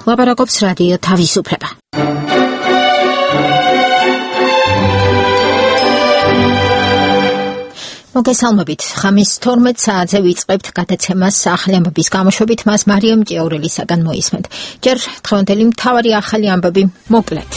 ლაპარაკობს რადიო თავისუფლება. მოგესალმებით. ხამის 12 საათზე ვიწყებთ გადაცემას ახალი ამბების გამოშვებით, მას მარიამ ჭიაურელისაგან მოისმენთ. ჯერ დღევანდელი მთავარი ახალი ამბები მოკლედ.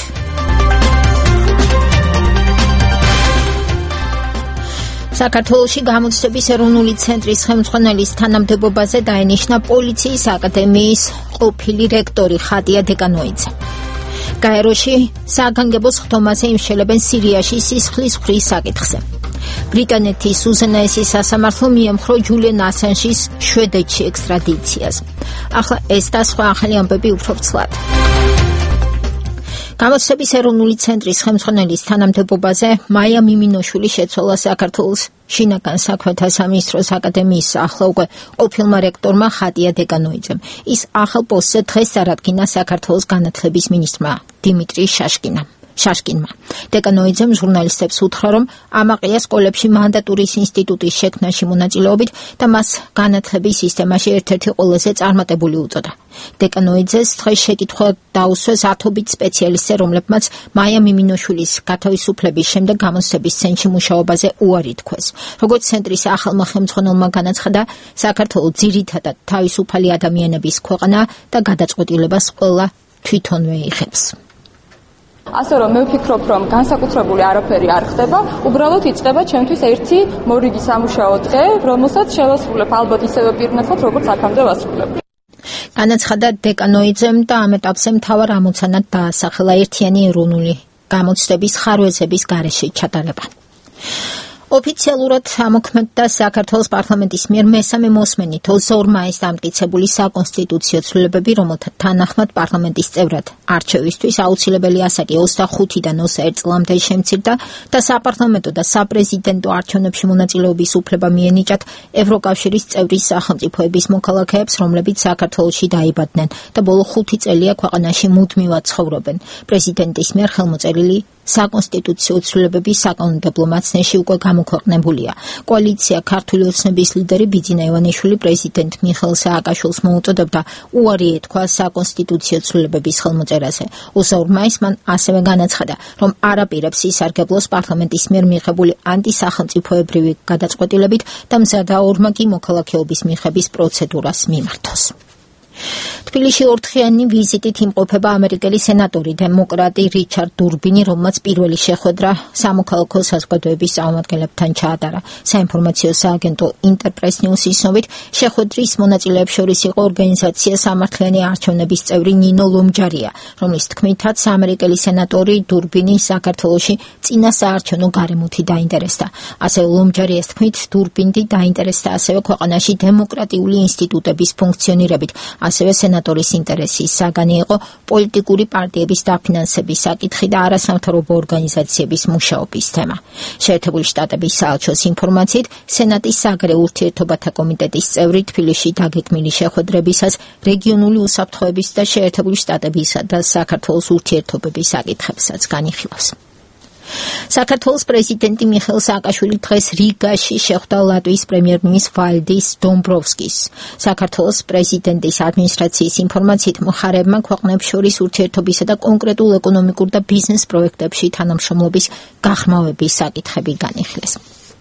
საქართველოში გამოცდების ეროვნული ცენტრის ხელმძღვანელის თანამდებობაზე დაენიშნა პოლიციის აკადემიის ყოფილი რექტორი ხატია დეკანოიძე. გაეროში საგანგებო სხდომაზე იმშელებენ სირიაში სისხლის ხრის საკითხზე. ბრიტანეთის უზენაესი სასამართლო მიემხრო ჯულიან ასანჟის შვედეთში ექსტრადიციას. ახლა ეს და სხვა ახალი ამბები უფრო ვრცლად. გამოცდების ეროვნული ცენტრის ხელმძღვანელის თანამდებობაზე მაია მიმინოშვილი შეცვალა საქართველოს შინაგან საქმეთა სამინისტროს აკადემიის ახლა უკვე ყოფილმა რექტორმა ხატია დეკანოიძემ. ის ახალ პოსტზე დღეს წარადგინა საქართველოს განათლების მინისტრმა დიმიტრი შაშკინმა. დეკანოიძემ ჟურნალისტებს უთხრა, რომ ამაყია სკოლებში მანდატურის ინსტიტუტის შექმნაში მონაწილეობით და მას განათლების სისტემაში ერთ-ერთი ყველაზე წარმატებული უწოდა. დეკანოიძეს დღეს შეკითხვა დაუსვეს ათობით სპეციალისტზე, რომლებმაც მაია მიმინოშვილის გათავისუფლების შემდეგ გამოცდების ცენტრში მუშაობაზე უარი თქვეს. როგორც ცენტრის ახალმა ხელმძღვანელმა განაცხადა, საქართველო ძირითადად თავისუფალი ადამიანების ქვეყანა და გადაწყვეტილებას ყველა თვითონვე იღებს. ასე რომ მე ვფიქრობ, რომ განსაკუთრებული არაფერი არ ხდება, უბრალოდ იწყება ჩემთვის ერთი მორიგი სამუშაო დღე, რომელსაც შევასრულებ ალბათ ისევე პირნათლად, როგორც აქამდე ვასრულებ. განაცხადა დეკანოიძემ და ამ ეტაპზე მთავარ ამოცანად დაასახელა ერთიანი ეროვნული გამოცდების ხარვეზების გარეშე ჩატარება. ოფიციალურად ამოქმედდა საქართველოს პარლამენტის მიერ მესამე მოსმენით 22 მაისს დამტკიცებული საკონსტიტუციო ცვლილებები, რომელთა თანახმად პარლამენტის წევრად არჩევისთვის აუცილებელი ასაკი 25-დან 21 წლამდე შემცირდა და საპარლამენტო და საპრეზიდენტო არჩევნებში მონაწილეობის უფლება მიენიჭათ ევროკავშირის წევრი სახელმწიფოების მოქალაქეებს, რომლებიც საქართველოში დაიბადნენ და ბოლო 5 წელია ქვეყანაში მუდმივად ცხოვრობენ. პრეზიდენტის მიერ ხელმოწერილი საკონსტიტუციო ცვლილებების საკანონმდებლო მაცნეში უკვე გამოქვეყნებულია. კოალიცია ქართული ოცნების ლიდერი ბიძინა ივანიშვილი პრეზიდენტ მიხეილ სააკაშვილს მოუწოდებდა უარი ეთქვა საკონსტიტუციო ცვლილებების ხელმოწერაზე. 22 მაისს მან ასევე განაცხადა, რომ არ აპირებს ისარგებლოს პარლამენტის მიერ მიღებული ანტისახელმწიფოებრივი გადაწყვეტილებით და მზადაა ორმაგი მოქალაქეობის მიღების პროცედურას მიმართოს. თბილისში ორდღიანი ვიზიტით იმყოფება ამერიკელი სენატორი დემოკრატი რიჩარდ დურბინი, რომელმაც პირველი შეხვედრა სამოქალაქო საზოგადოების წარმომადგენლებთან ჩაატარა. საინფორმაციო სააგენტო ინტერპრეს ნიუსის ცნობით, შეხვედრის მონაწილეებს შორის იყო ორგანიზაცია სამართლიანი არჩევნების წევრი ნინო ლომჯარია, რომლის თქმითაც ამერიკელი სენატორი დურბინი საქართველოში წინა საარჩევნო გარემოთი დაინტერესდა. ასევე ლომჯარიას თქმით, დურბინი დაინტერესდა ასევე ქვეყანაში დემოკრატიული ინსტიტუტების ფუნქციონირებით. ასევე სენატორის ინტერესის საგანი იყო პოლიტიკური პარტიების დაფინანსების საკითხი და არასამთავრობო ორგანიზაციების მუშაობის თემა. შეერთებული შტატების საელჩოს ინფორმაციით, სენატის საგარეო ურთიერთობათა კომიტეტის წევრი თბილისში დაგეგმილი შეხვედრებისას რეგიონული უსაფრთხოების და შეერთებული შტატებისა და საქართველოს ურთიერთობების საკითხებსაც განიხილავს. საქართველოს პრეზიდენტი მიხეილ სააკაშვილი დღეს რიგაში შეხვდა ლატვიის პრემიერ-მინისტრ ვალდის დომბროვსკის. საქართველოს პრეზიდენტის ადმინისტრაციის ინფორმაციით, მხარეებმა ქვეყნებს შორის ურთიერთობისა და კონკრეტულ ეკონომიკურ და ბიზნეს პროექტებში თანამშრომლობის გაღრმავების საკითხები განიხილეს.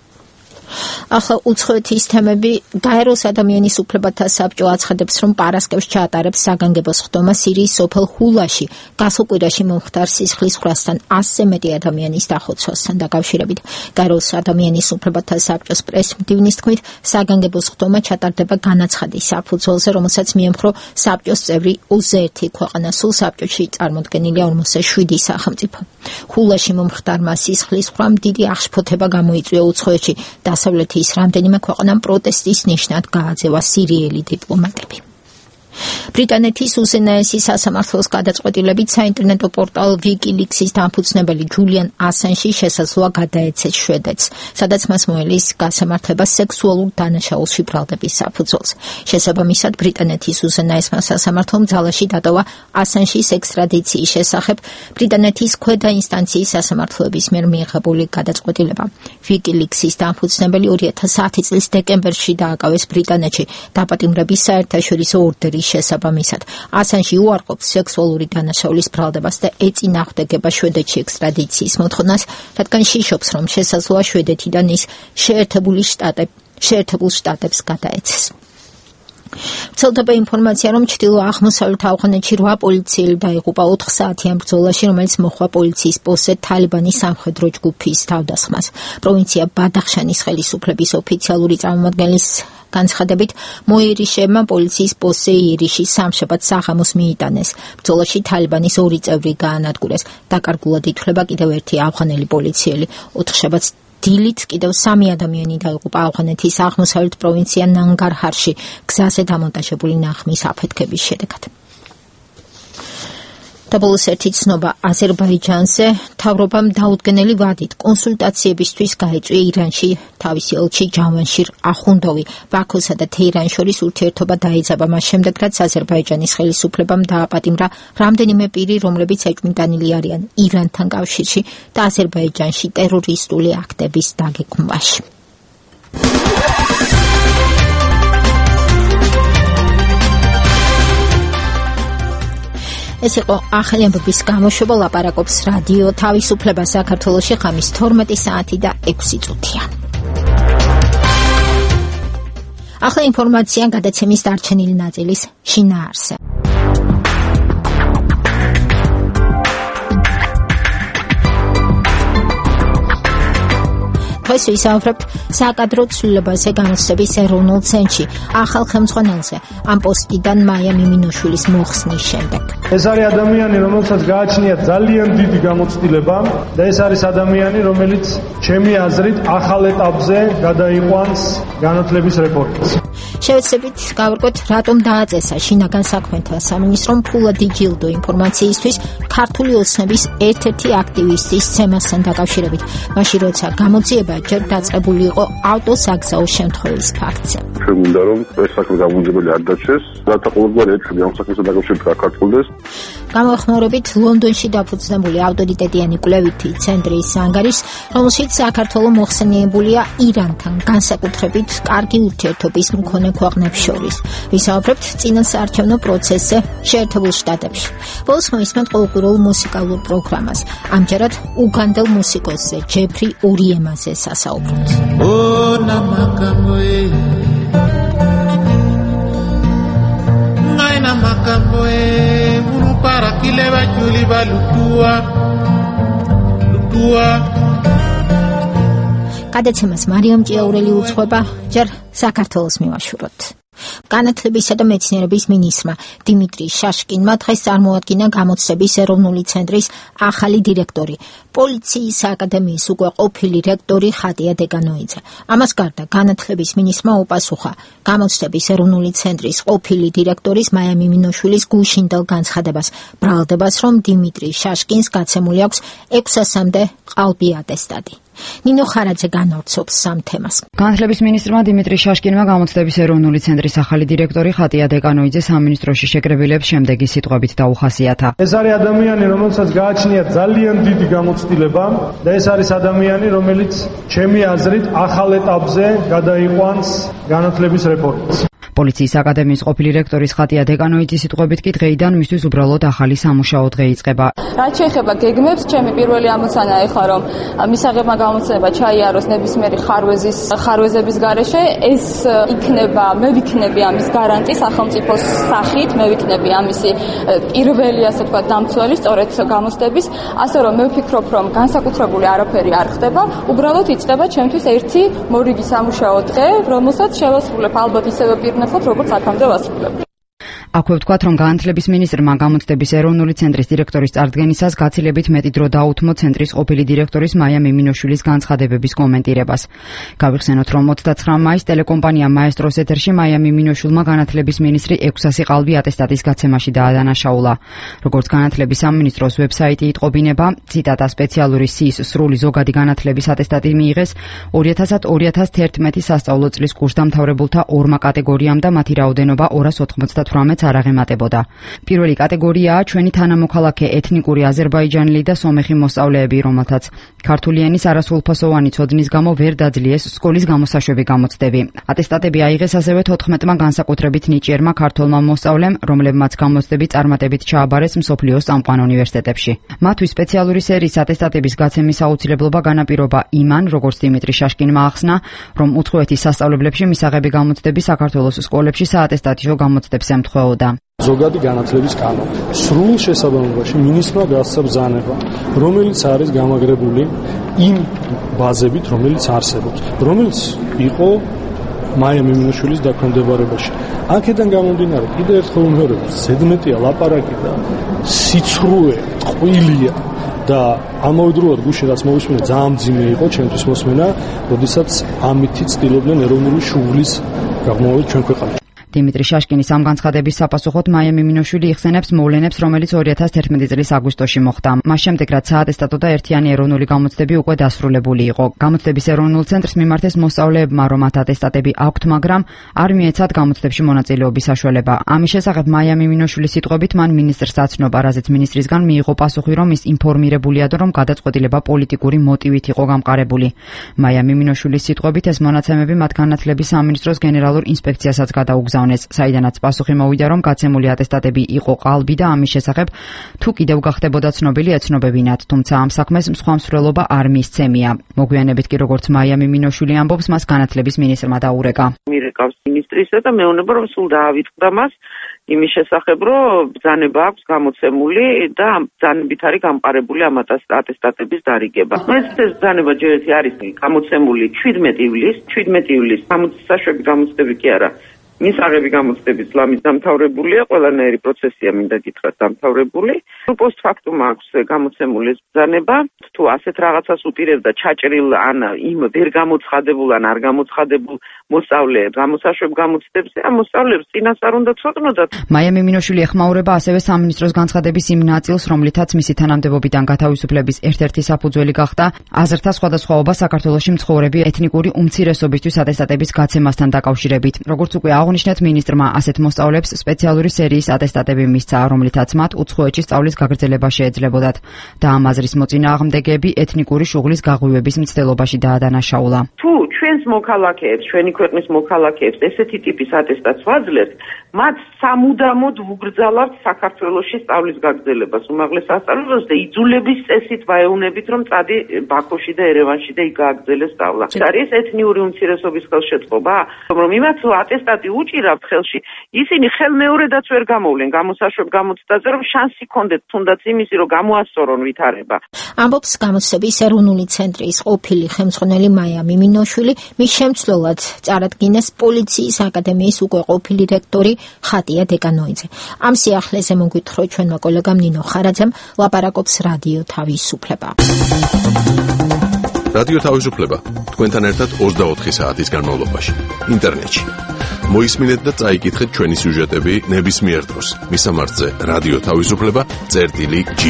ახლა უცხოეთის თემები. გაეროს ადამიანის უფლებათა საბჭო აცხადებს, რომ პარასკევს ჩაატარებს საგანგებო სხდომა სირიის სოფელ ჰულაში გასულ კვირაში მომხდარ სისხლის ხრასთან 100-ზე მეტი ადამიანის დახოცვასთან დაკავშირებით. გაეროს ადამიანის უფლებათა საბჭოს პრესმდივნის თქმით, საგანგებო სხდომა ჩატარდება განაცხადის საფუძველზე, რომელსაც მიემხრო საბჭოს წევრი 21 ქვეყანა. სულ საბჭოში წარმოდგენილია 47 სახელმწიფო. ჰულაში მომხდარმა სისხლის ხრამ დიდი აღშფოთება გამოიწვია უცხოეთში. დასავლეთის რამდენიმე ქვეყანამ პროტესტის ნიშნად გააძევა სირიელი დიპლომატები. ბრიტანეთის უზენაესი სასამართლოს გადაწყვეტილებით საინტერნეტო პორტალ WikiLeaks-ის დამფუძნებელი ჯულიან ასანჟი შესაძლოა გადაეცეს შვედეთს, სადაც მას მოელის გასამართლება სექსუალურ დანაშაულში ბრალდების საფუძველს. შესაბამისად, ბრიტანეთის უზენაესმა სასამართლომ ძალაში დატოვა ასანჟის ექსტრადიციის შესახებ ბრიტანეთის ქვედა ინსტანციის სასამართლოების მიერ მიიღებული გადაწყვეტილება. WikiLeaks-ის დამფუძნებელი 2010 წლის დეკემბერში დააკავეს ბრიტანეთში დაპატიმრების საერთაშორისო ორდერის რის შესაბამისად. ასანჟი უარყოფს სექსუალური დანაშაულის ბრალდებას და ეწინააღმდეგება შვედეთში ექსტრადიციის მოთხოვნას, რადგან შიშობს, რომ შესაძლოა შვედეთიდან ის შეერთებულ შტატებს გადაეცეს. ვრცელდება ინფორმაცია, რომ ჩრდილო-აღმოსავლეთ ავღანეთში 8 პოლიციელი დაიღუპა 4 საათიან ბრძოლაში, რომელიც მოჰყვა პოლიციის პოსტზე თალიბანის სამხედრო ჯგუფის თავდასხმას. პროვინცია ბადახშანის ხელისუფლების ოფიციალური წარმომადგენლის განცხადებით, მოიერიშეებმა პოლიციის პოსტზე იერიში სამშაბათს საღამოს მიიტანეს. ბრძოლაში თალიბანის 2 წევრი გაანადგურეს. დაკარგულად ითვლება კიდევ ერთი ავღანელი პოლიციელი. 4 შაბათს დილით კიდევ 3 ადამიანი დაიღუპა ავღანეთის აღმოსავლეთ პროვინცია ნანგარჰარში გზაზე დამონტაჟებული ნაღმის აფეთქების შედეგად. და ბოლოს ერთი ცნობა აზერბაიჯანზე. მთავრობამ დაუდგენელი ვადით კონსულტაციებისთვის გაეწვია ირანში თავისი ელჩი ჯავანშირ ახუნდოვი. ბაქოსა და თეირანის შორის ურთიერთობა დაიძაბა მას შემდეგ, რაც აზერბაიჯანის ხელისუფლებამ დააპატიმრა რამდენიმე პირი, რომლებიც ეჭვმიტანილი არიან ირანთან კავშირში და აზერბაიჯანში ტერორისტული აქტების დაგეგმვაში. ეს იყო ახალი ამბების გამოშვება, ლაპარაკობს რადიო თავისუფლება საქართველოში, ღამის 12 საათი და 6 წუთია. ახლა ინფორმაცია გადაცემის დარჩენილი ნაწილის შინაარსზე. დღეს ვისაუბრებთ საკადრო ცვლილებაზე გამოცდების ეროვნულ ცენტრში, ახალ ხელმძღვანელზე, ამ პოსტიდან მაია მიმინოშვილის მოხსნის შემდეგ. ეს არის ადამიანი, რომელსაც გააჩნია ძალიან დიდი გამოცდილება და ეს არის ადამიანი, რომელიც ჩემი აზრით ახალ ეტაპზე გადაიყვანს განათლების რეფორმას. შევეცდებით გავარკვევთ, რატომ დააწესა შინაგან საქმეთა სამინისტრომ ფულადი ჯილდო ინფორმაციისთვის ქართული ოცნების ერთ-ერთი აქტივისტის ცემასთან დაკავშირებით, მაშინ როცა გამოძიება ჯერ დაწყებული იყო ავტოსაგზაო შემთხვევის ფაქტზე. შეგვინდა რომ ეს საქმე გამარჯვებული არ დაჩეს, რათა ყოველგვარი ეთქები ამ საქმესთან დაკავშირებით გაქართულდეს. გამოხმაურებით ლონდონში დაფუძნებული ავტორიტეტიანი კვლევითი ცენტრის ანგარიშს, რომელშიც საქართველოს მოხსენიებულია ირანთან, განსაკუთრებით კარგი ურთიერთობის მქონე ქვეყნებს შორის. ვისაუბრებთ წინასაარჩევნო პროცესზე შეერთებულ შტატებში. ბოლოს მოისმენთ ყოველკვირეულ მუსიკალურ პროგრამას. ამჯერად უგანდელ მუსიკოსზე ჯეფრი ურიემაზე სასაუბროთ. გადაცემას მარიამ ჭიაურელი უძღვება, ჯერ საქართველოს მივაშუროთ. განათლებისა და მეცნიერების მინისტრმა დიმიტრი შაშკინმა დღეს წარმოადგინა გამოცდების ეროვნული ცენტრის ახალი დირექტორი, პოლიციის აკადემიის უკვე ყოფილი რექტორი ხატია დეგანოიძე. ამას გარდა განათლების მინისტრმა უპასუხა გამოცდების ეროვნული ცენტრის ყოფილი დირექტორის მაია მიმინოშვილის გუშინდელ განცხადებას, ბრალდებას, რომ დიმიტრი შაშკინს გაცემული აქვს 600-მდე ყალბი ატესტატი. ნინო ხარაძე განავრცობს სამ თემას. განათლების მინისტრმა დიმიტრი შაშკინმა გამოცდების ეროვნული ცენტრის ახალი დირექტორი ხატია დეგანოიძე სამინისტროში შეკრებილებს შემდეგი სიტყვებით დაუხასიათა. ეს არის ადამიანი, რომელსაც გააჩნია ძალიან დიდი გამოცდილება და ეს არის ადამიანი, რომელიც ჩემი აზრით ახალ ეტაპზე გადაიყვანს განათლების რეფორმას. პოლიციის აკადემიის ყოფილი რექტორის ხატია დეგანოიძის სიტყვებით კი დღეიდან მისთვის უბრალოდ ახალი სამუშაო დღე იწყება. რაც შეეხება გეგმებს, ჩემი პირველი ამოცანა ეხლა რომ მისაღებმა გამოცდება ჩაიაროს ნებისმიერი ხარვეზების გარეშე, ეს იქნება, მე ვიქნები ამის გარანტი სახელმწიფოს სახით, მე ვიქნები ამისი პირველი, ასე ვთქვათ, დამცველი სწორედ გამოცდების, ასე რომ მე ვფიქრობ, რომ განსაკუთრებული არაფერი არ ხდება, უბრალოდ იწყება ჩემთვის ერთი მორიგი სამუშაო დღე, რომელსაც შევასრულებ ალბათ ისევე პირნათლად, როგორც აქამდე ვასრულებ. აქვე ვთქვათ, რომ განათლების მინისტრმა გამოცდების ეროვნული ცენტრის დირექტორის წარდგენისას გაცილებით მეტი დრო დაუთმო ცენტრის ყოფილი დირექტორის მაია მიმინოშვილის განცხადებების კომენტირებას. გავიხსენოთ, რომ 29 მაისს ტელეკომპანია მაესტროს ეთერში მაია მიმინოშვილმა განათლების მინისტრი 600 ყალბი ატესტატის გაცემაში დაადანაშაულა. როგორც განათლების სამინისტროს ვებსაიტი იტყობინება, ციტატა სპეციალური სიის სრული ზოგადი განათლების ატესტატი მიიღეს 2000-2011 სასწავლო წლის კურსდამთავრებულთა ორმა კატეგორიამ და მათი რაოდენობა 298 არ აღემატებოდა. პირველი კატეგორიაა ჩვენი თანამოქალაქე ეთნიკური აზერბაიჯანელი და სომეხი მოსწავლეები, რომელთაც ქართული ენის არასრულფასოვანი ცოდნის გამო ვერ დაძლიეს სკოლის გამოსაშვები გამოცდები. ატესტატები აიღეს ასევე 14-მა განსაკუთრებით ნიჭიერმა ქართველმა მოსწავლემ, რომლებმაც გამოცდები წარმატებით ჩააბარეს მსოფლიოს წამყვან უნივერსიტეტებში. მათთვის სპეციალური სერიის ატესტატების გაცემის აუცილებლობა განაპირობა იმან, როგორც დიმიტრი შაშკინმა ახსნა, რომ უცხოეთის სასწავლებლებში მისაღები გამოცდები საქართველოს სკოლებში საატესტატო გამოცდებს ემთხვეოდა. ზოგადი განათლების კანონი. სრულ შესაბამებაში მინისტრმა გასცა ბრძანება, რომელიც არის გამაგრებული იმ ბაზებით, რომელიც არსებობს, რომელიც იყო მაია მიმინოშვილის დაქვემდებარებაში. აქედან გამომდინარე, კიდევ ერთხელ ვიმეორებ, ზედმეტია ლაპარაკი და სიცრუე, ტყუილია და ამავდროულად გუშინ რაც მოვისმინე, ძალიან მძიმე იყო ჩემთვის მოსმენა, როდესაც ამითი ცდილობდნენ ეროვნული შუღლის გაღმოვებას ჩვენ ქვეყანაში. დიმიტრი შაშკინის ამ განცხადების საპასუხოდ მაია მიმინოშვილი იხსენებს მოვლენებს, რომელიც 2011 წლის აგვისტოში მოხდა. მას შემდეგ, რაც საატესტატო და ერთიანი ეროვნული გამოცდები უკვე დასრულებული იყო. გამოცდების ეროვნულ ცენტრს მიმართეს მოსწავლეებმა, რომ მათ ატესტატები აქვთ, მაგრამ არ მიეცათ გამოცდებში მონაწილეობის საშუალება. ამის შესახებ მაია მიმინოშვილის სიტყვებით მან მინისტრს აცნობა, რაზეც მინისტრისგან მიიღო პასუხი, რომ ის ინფორმირებულია და რომ გადაწყვეტილება პოლიტიკური მოტივით იყო გამყარებული. მაია მიმინოშვილის სიტყვებით ეს მონაცემები მათ განათლების სამინისტროს გენერალურ ინსპექციასაც გადაუგზავნეს. საიდანაც პასუხი მოვიდა, რომ გაცემული ატესტატები იყო ყალბი და ამის შესახებ თუ კიდევ გახდებოდა ცნობილი ეცნობებინათ, თუმცა ამ საქმეს სხვა მსვლელობა არ მისცემია. მოგვიანებით კი როგორც მაია მიმინოშვილი ამბობს, მას განათლების მინისტრმა დაურეკა. მირეკავს მინისტრისა და მეუბნება, რომ სულ დაავიწყდა მას იმის შესახებ, რომ ბრძანება აქვს გამოცემული და ამ ბრძანებით არის გამყარებული ამ ატესტატების დარიგება. ეს ბრძანება ჯერ ერთი არის გამოცემული 17 ივლისს, გამოცდები გამოცდები კი არა. მისაღები გამოცდების ლამის დამთავრებულია, ყველანაირი პროცესია მინდა გითხრათ დამთავრებული. პოსტფაქტუმ აქვს გამოცემული ბრძანება, თუ ასეთ რაღაცას უპირებდა ჩაჭრილ ან იმ ვერ გამოცხადებულ ან არ გამოცხადებულ მოსწავლეებს გამოსაშვებ გამოცდებზე, ამ მოსწავლეებს წინას არ უნდა ცოდნოდათ. მაია მიმინოშვილი ეხმაურება ასევე სამინისტროს განცხადების იმ ნაწილს, რომლითაც მისი თანამდებობიდან გათავისუფლების ერთ-ერთი საფუძველი გახდა აზრთა სხვადასხვაობა საქართველოში მცხოვრები ეთნიკური უმცირესობისთვის ატესტატების გაცემასთან დაკავშირებით. როგორც უკვე აღნიშნეთ, მინისტრმა ასეთ მოსწავლეებს სპეციალური სერიის ატესტატები მისცა, რომლითაც მათ უცხოეთში სწავლის გაგრძელება შეეძლებოდათ და ამ აზრის მოწინააღმდეგეები ეთნიკური შუღლის გაღვივების მცდელობაში დაადანაშაულა. თუ ჩვენს მოქალაქეებს, ჩვენი ქვეყნის მოქალაქეებს ესეთი ტიპის ატესტატს ვაძლევთ, მათ სამუდამოდ ვუგრძალებთ საქართველოში სწავლის გაგრძელებას უმაღლეს სასწავლებელს და იძულების წესით ვაეუნებით, რომ წადი ბაქოში და ერევანში და იქ გააგრძელე სწავლა. ეს არის ეთნიური უმცირესობის ხელშეწყობა, რომ იმათ ატესტატი უჭირავთ ხელში, ისინი ხელმეორედაც ვერ გამოვლენ გამოსაშვებ გამოცდაზე, რომ შანსი ქონდეთ თუნდაც იმისი, რომ გამოასწორონ ვითარება. ამბობს გამოცდების ეროვნული ცენტრის ყოფილი ხელმძღვანელი მაია მიმინოშვილი, მის შემცვლელად წარადგინეს პოლიციის აკადემიის უკვე ყოფილი რექტორი ხატია დეკანოიძე. ამ სიახლეზე მოგვითხრა ჩვენმა კოლეგამ ნინო ხარაძემ, ლაპარაკობს რადიო თავისუფლება. რადიო თავისუფლება თქვენთან ერთად 24 საათის განმავლობაში ინტერნეტში. მოისმინეთ და წაიკითხეთ ჩვენი სიუჟეტები ნებისმიერ დროს. მისამართზე რადიო თავისუფლება.gi.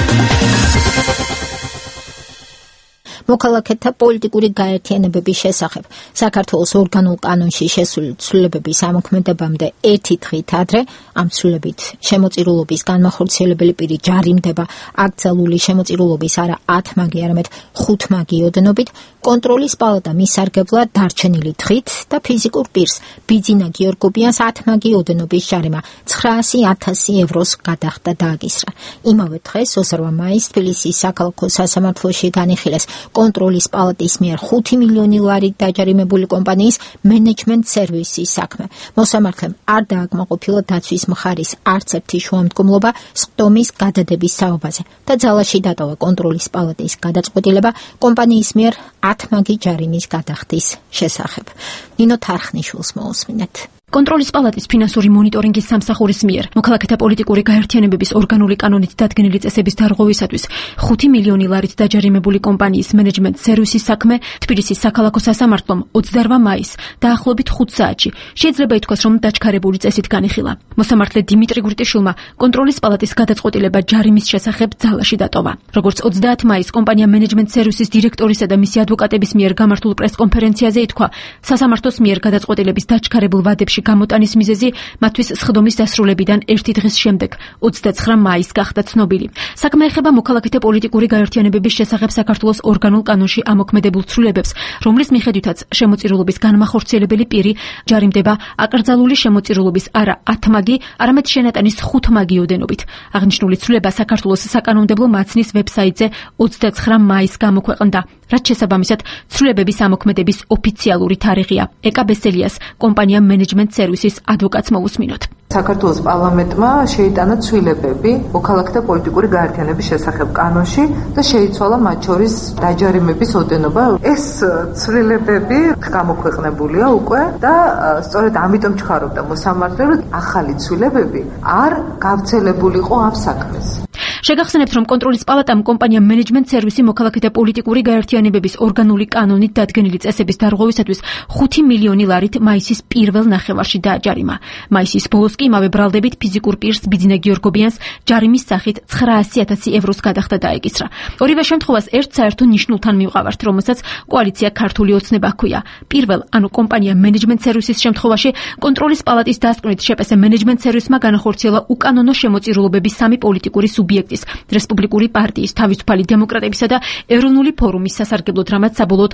მოქალაქეთა პოლიტიკური გაერთიანებების შესახებ საქართველოს ორგანულ კანონში შესული ცვლილებების ამოქმედებამდე ერთი დღით ადრე ამ ცვლილებით შემოწირულობის განმახორციელებელი პირი ჯარიმდება აკრძალული შემოწირულობის არა 10 მაგი, არამედ 5 მაგი ოდენობით, კონტროლის პალატა მისარგებლად დარჩენილი დღით და ფიზიკურ პირს ბიძინა გიორგობიანს 10 მაგი ოდენობის ჯარიმა 900,000 ევროს გადახდა დააკისრა. იმავე დღეს 28 მაისს თბილისის საქალაქო სასამართლოში განიხილეს კონტროლის პალატის მიერ 5 მილიონი ლარით დაჯარიმებული კომპანიის მენეჯმენტ სერვისის საქმე. მოსამართლემ არ დააკმაყოფილა დაცვის მხარის არც ერთი შუამდგომლობა სხდომის გადადების საუბაზე და ძალაში დატოვა კონტროლის პალატის გადაწყვეტილება კომპანიის მიერ 10 მაგი ჯარიმის გადახდის შესახებ. ნინო თარხნიშვილს მოусმინეთ. კონტროლის პალატის ფინანსური მონიტორინგის სამსახურის მიერ მოქალაქეთა პოლიტიკური გაერთიანებების ორგანული კანონით დადგენილი წესების დარღვევისათვის 5 მილიონი ლარით დაჯარიმებული კომპანიის მენეჯმენტ სერვისის საქმე თბილისის საქალაქო სასამართლომ 28 მაისს დაახლოებით 5 საათში შეიძლება ითქვას, რომ დაჩქარებული წესით განიხილა. მოსამართლე დიმიტრი გვრიტიშვილმა კონტროლის პალატის გადაწყვეტილება ჯარიმის შესახებ ძალაში დატოვა. როგორც 30 მაისს კომპანია მენეჯმენტ სერვისის დირექტორისა და მისი ადვოკატების მიერ გამართულ პრესკონფერენციაზე ითქვა, სასამართლოს მიერ გადაწყვეტილების დაჩქარებულ ვადებში კანონში გამოტანის მიზეზი მათთვის სხდომის დასრულებიდან 1 დღის შემდეგ 29 მაისს გახდა ცნობილი. საქმე ეხება მოქალაქეთა პოლიტიკური გაერთიანებების შესახებ საქართველოს ორგანულ კანონში ამოქმედებულ ცვლილებებს, რომლის მიხედვითაც შემოწირულობის განმახორციელებელი პირი ჯარიმდება აკრძალული შემოწირულობის არა 10 მაგი, არამედ შენატანის 5 მაგი ოდენობით. აღნიშნული ცვლილება საქართველოს საკანონმდებლო მაცნის ვებსაიტზე 29 მაისს გამოქვეყნდა, რაც შესაბამისად ცვლილებების ამოქმედების ოფიციალური თარიღია. ეკა ბესელიას კომპანია მენეჯმენტ სერვისის ადვოკატს მოусმინოთ. საქართველოს პარლამენტმა შეიტანა ცვლილებები მოქალაქეთა პოლიტიკური გაერთიანების შესახებ კანონში და შეიცვალა მათ შორის დაჯარიმების ოდენობა. ეს ცვლილებები გამოქვეყნებულია უკვე და სწორედ ამიტომ ჩქარობდა მოსამართლე, რომ ახალი ცვლილებები არ გავრცელებულიყო ამ საქმეს. შეგახსენებთ, რომ კონტროლის პალატამ კომპანია მენეჯმენტ სერვისი მოქალაქეთა პოლიტიკური გაერთიანებების ორგანული კანონით დადგენილი წესების დარღვევისათვის 5 მილიონი ლარით მაისის პირველ ნახევარში დააჯარიმა. მაისის ბოლოს კი იმავე ბრალდებით ფიზიკურ პირს ბიძინა გიორგობიანს ჯარიმის სახით 900,000 ევროს გადახდა დაეკისრა. ორივე შემთხვევას ერთ საერთო ნიშნულთან მივყავართ, რომელსაც კოალიცია ქართული ოცნება ჰქვია. პირველ, ანუ კომპანია მენეჯმენტ სერვისის შემთხვევაში კონტროლის პალატის დასკვნით შეპესე მენეჯმენტ სერვისმა განახორციელა უკანონო შემოწირულობები სამი პოლიტიკური სუბიექტის, რესპუბლიკური პარტიის, თავისუფალი დემოკრატებისა და ეროვნული ფორუმის სასარგებლოდ, რამაც საბოლოოდ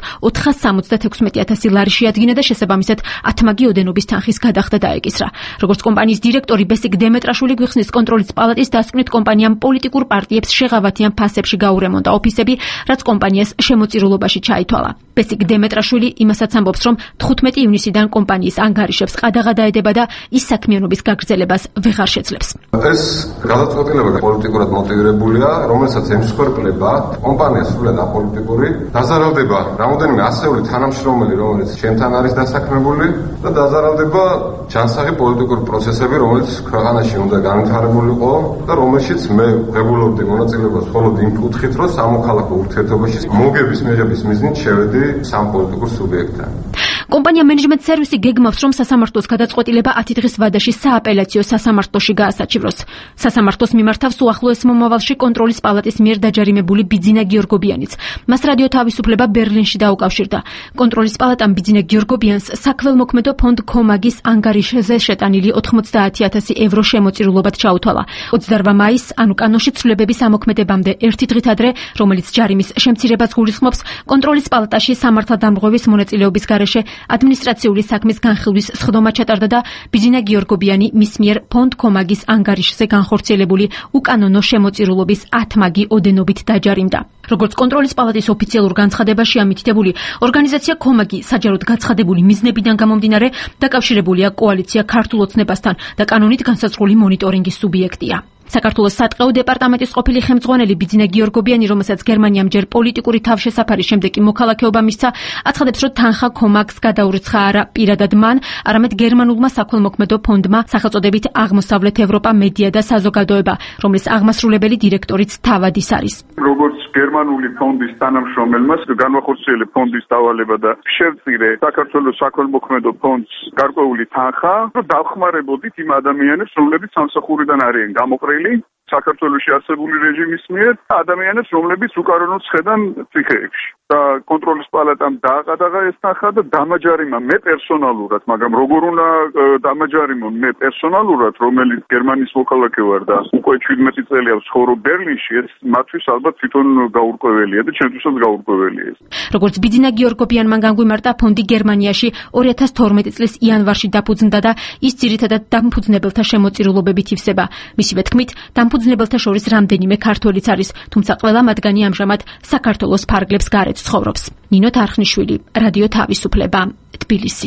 476,000 ლარი შეადგინა და შესაბამისად 10 მაგი ოდენობის თანხის გადახდა დაეკისრა. როგორც კომპანიის დირექტორი ბესიკ დემეტრაშვილი გვიხსნის, კონტროლის პალატის დასკვნით კომპანიამ პოლიტიკურ პარტიებს შეღავათიან ფასებში გაურემონტა ოფისები, რაც კომპანიას შემოწირულობაში ჩაითვალა. ბესიკ დემეტრაშვილი იმასაც ამბობს, რომ 15 ივნისიდან კომპანიის ანგარიშებს ყადაღა დაედება და ის საქმიანობის გაგრძელებას ვეღარ შეძლებს. ეს გადაწყვეტილება პოლიტიკურად მოტივირებულია, რომელსაც ემსხვერპლება კომპანია სრულად აპოლიტიკური, დაზარალდება რამოდენიმე ასეული თანამშრომელი, რომელიც ჩემთან არის დასაქმებული და დაზარალდება ჯანსაღი პოლიტიკური პროცესები, რომელიც ქვეყანაში უნდა განვითარებულიყო და რომელშიც მე ვღებულობდი მონაწილეობას მხოლოდ იმ კუთხით, რომ სამოქალაქო ურთიერთობაში მოგების მიღების მიზნით შევედი სამ პოლიტიკურ სუბიექტთან. კომპანია მენეჯმენტ სერვისი გეგმავს, რომ სასამართლოს გადაწყვეტილება 10 დღის ვადაში სააპელაციო სასამართლოში გაასაჩივროს. სასამართლოს მიმართავს უახლოეს მომავალში კონტროლის პალატის მიერ დაჯარიმებული ბიძინა გიორგობიანიც. მას რადიო თავისუფლება ბერლინში დაუკავშირდა. კონტროლის პალატამ ბიძინა გიორგობიანს საქველმოქმედო ფონდ კომაგის ანგარიშზე შეტანილი 90,000 евро შემოწირულობად ჩაუთვალა. 28 მაისს, ანუ კანონში ცვლილებების ამოქმედებამდე 1 დღით ადრე, რომელიც ჯარიმის შემცირებას გულისხმობს, კონტროლის პალატაში სამართალდამრღვევის მონაწილეობის გარეშე ადმინისტრაციული საქმის განხილვის სხდომა ჩატარდა და ბიძინა გიორგობიანი მის მიერ ფონდ კომაგის ანგარიშზე განხორციელებული უკანონო შემოწირულობის 10 მაგი ოდენობით დაჯარიმდა. როგორც კონტროლის პალატის ოფიციალურ განცხადებაში ამითითებული, ორგანიზაცია კომაგი საჯაროდ გაცხადებული მიზნებიდან გამომდინარე დაკავშირებულია კოალიცია ქართულ ოცნებასთან და კანონით განსაზღვრული მონიტორინგის სუბიექტია. საქართველოს სატყეო დეპარტამენტის ყოფილი ხელმძღვანელი ბიძინა გიორგობიანი, რომელსაც გერმანიამ ჯერ პოლიტიკური თავშესაფარის შემდეგ კი მოქალაქეობა მისცა, აცხადებს, რომ თანხა კომაგს გადაურიცხა არა პირადად მან, არამედ გერმანულმა საქველმოქმედო ფონდმა სახელწოდებით აღმოსავლეთ ევროპა მედია და საზოგადოება, რომლის აღმასრულებელი დირექტორიც თავად ის არის. როგორც გერმანული ფონდის თანამშრომელმა განახორციელა ფონდის დავალება და შევწირე საქართველოს საქველმოქმედო ფონდს გარკვეული თანხა, რომ დავხმარებოდით იმ ადამიანებს, რომლებიც სამსახურიდან არიან გამოყრილი საქართველოში არსებული რეჟიმის მიერ ადამიანებს, რომლებიც უკანონოდ შედან ციხეებში. და კონტროლის პალატამ დააყადაღა ეს თანხა და დამაჯარიმა მე პერსონალურად, მაგრამ როგორ უნდა დამაჯარიმონ მე პერსონალურად, რომელიც გერმანიის მოქალაქე ვარ და უკვე 17 წელია ვცხოვრობ ბერლინში, ეს მათთვის ალბათ თვითონ გაურკვეველია და ჩემთვისაც გაურკვეველია ეს. როგორც ბიძინა გიორგობიანმა განგვიმარტა, ფონდი გერმანიაში 2012 წლის იანვარში დაფუძნდა და ის ძირითადად დამფუძნებელთა შემოწირულობებით ივსება. მისივე თქმით, დამფუძნებელთა შორის რამდენიმე ქართველიც არის, თუმცა ყველა მათგანი ამჟამად საქართველოს ფარგლებს გარეთ ცხოვრობს. ნინო თარხნიშვილი, რადიო თავისუფლება, თბილისი.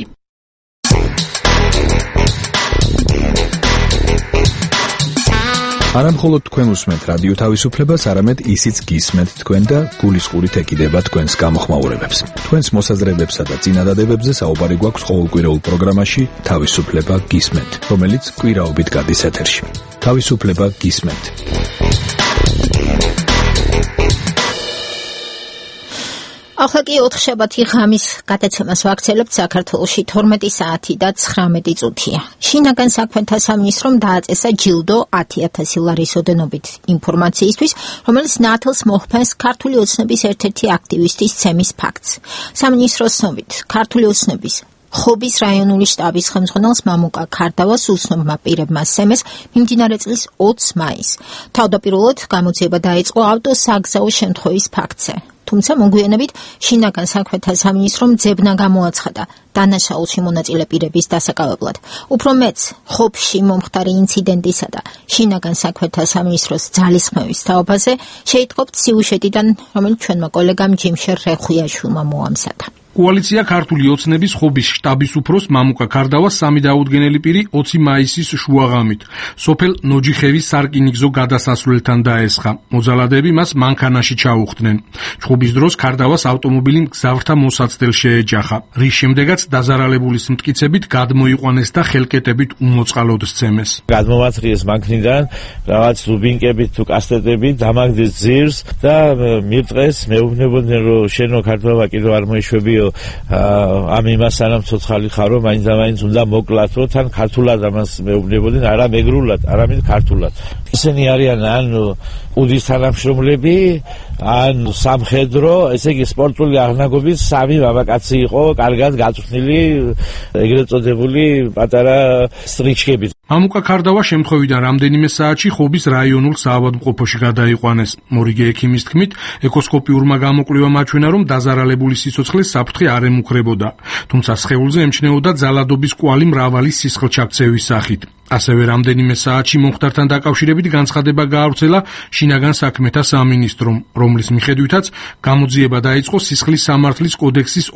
არა მხოლოდ თქვენ უსმენთ რადიო თავისუფლებას, არამედ ისიც გისმენთ თქვენ და გულისყურით ეკიდება თქვენს გამოხმაურებებს. თქვენს მოსაზრებებსა და წინადადებებზე საუბარი გვაქვს ყოველკვირეულ პროგრამაში თავისუფლება გისმენთ, რომელიც კვირაობით გადის ეთერში. თავისუფლება გისმენთ. ახლა კი 4 შაბათი ღამის გადაცემას ვაქცელებთ საქართველოში 12 საათი და 19 წუთია. შინაგან საქმეთა სამინისტრომ დააწესა ჯილდო 10,000 ლარის ოდენობით ინფორმაციისთვის, რომელიც ნათელს მოჰფენს ქართული ოცნების ერთ-ერთი აქტივისტის ცემის ფაქტს. სამინისტროს ცნობით, ქართული ოცნების ხობის რაიონული შტაბის ხელმძღვანელს მამუკა ქარდავას უცნობმა პირებმა სცემეს მიმდინარე წლის 20 მაისს. თავდაპირველად გამოძიება დაიწყო ავტოსაგზაო შემთხვევის ფაქტზე. თუმცა მოგვიანებით შინაგან საქმეთა სამინისტრომ ძებნა გამოაცხადა დანაშაულში მონაწილე პირების დასაკავებლად. უფრო მეც, ხობში მომხდარი ინციდენტისა და შინაგან საქმეთა სამინისტროს ძალისხმევის თაობაზე შეიტყობთ სიუჟეტიდან, რომელიც ჩვენმა კოლეგამ ჯიმშერ რეხვიაშვილმა მოამზადა. კოალიცია ქართული ოცნების ხობის შტაბის უფროს მამუკა ქარდავას სამი დაუდგენელი პირი 20 მაისის შუაღამით სოფელ ნოჯიხევის სარკინიგზო გადასასვლელთან დაესხა. მოძალადეები მას მანქანაში ჩაუხდნენ. ჩხუბის დროს ქარდავას ავტომობილი მგზავრთა მოსაცდელ შეეჯახა. რის შემდეგაც დაზარალებულის მტკიცებით გადმოიყვანეს და ხელკეტებით უმოწყალოდ სცემეს. გადმოვაცხიეს მანქნიდან რაღაც დუბინკებით თუ კასტეტებით, დამაგდეს ძირს და მირტყეს, მეუბნებოდნენ რომ შენო ქარდავა კიდევ არ მოიშვებიო ამ იმას არამ ცოცხალი ხარო, მაინც და მაინც უნდა მოკლათ, რომ თან ქართულად ამას მეუბნებოდნენ, არა მეგრულად, არამედ ქართულად. ისინი არიან ან უდის თანამშრომლები, ან სამხედრო, ესე იგი სპორტული აღნაგობის სამი მამაკაცი იყო, კარგად გაწვრთნილი, ეგრეთ წოდებული პატარა სტრიჩკებით. მამუკა ქარდავა შემთხვევიდან რამდენიმე საათში ხობის რაიონულ საავადმყოფოში გადაიყვანეს. მორიგე ექიმის თქმით, ეკოსკოპიურმა გამოკვლევამ აჩვენა, რომ დაზარალებული სიცოცხლეს საფრთხე არ ემუქრებოდა, თუმცა სხეულზე ემჩნეოდა ძალადობის კვალი მრავალი სისხლჩაქცევის სახით. ასევე რამდენიმე საათში მომხდართან დაკავშირებით განცხადება გაავრცელა შინაგან საქმეთა სამინისტრომ, რომლის მიხედვითაც გამოძიება დაიწყო სისხლის სამართლის კოდექსის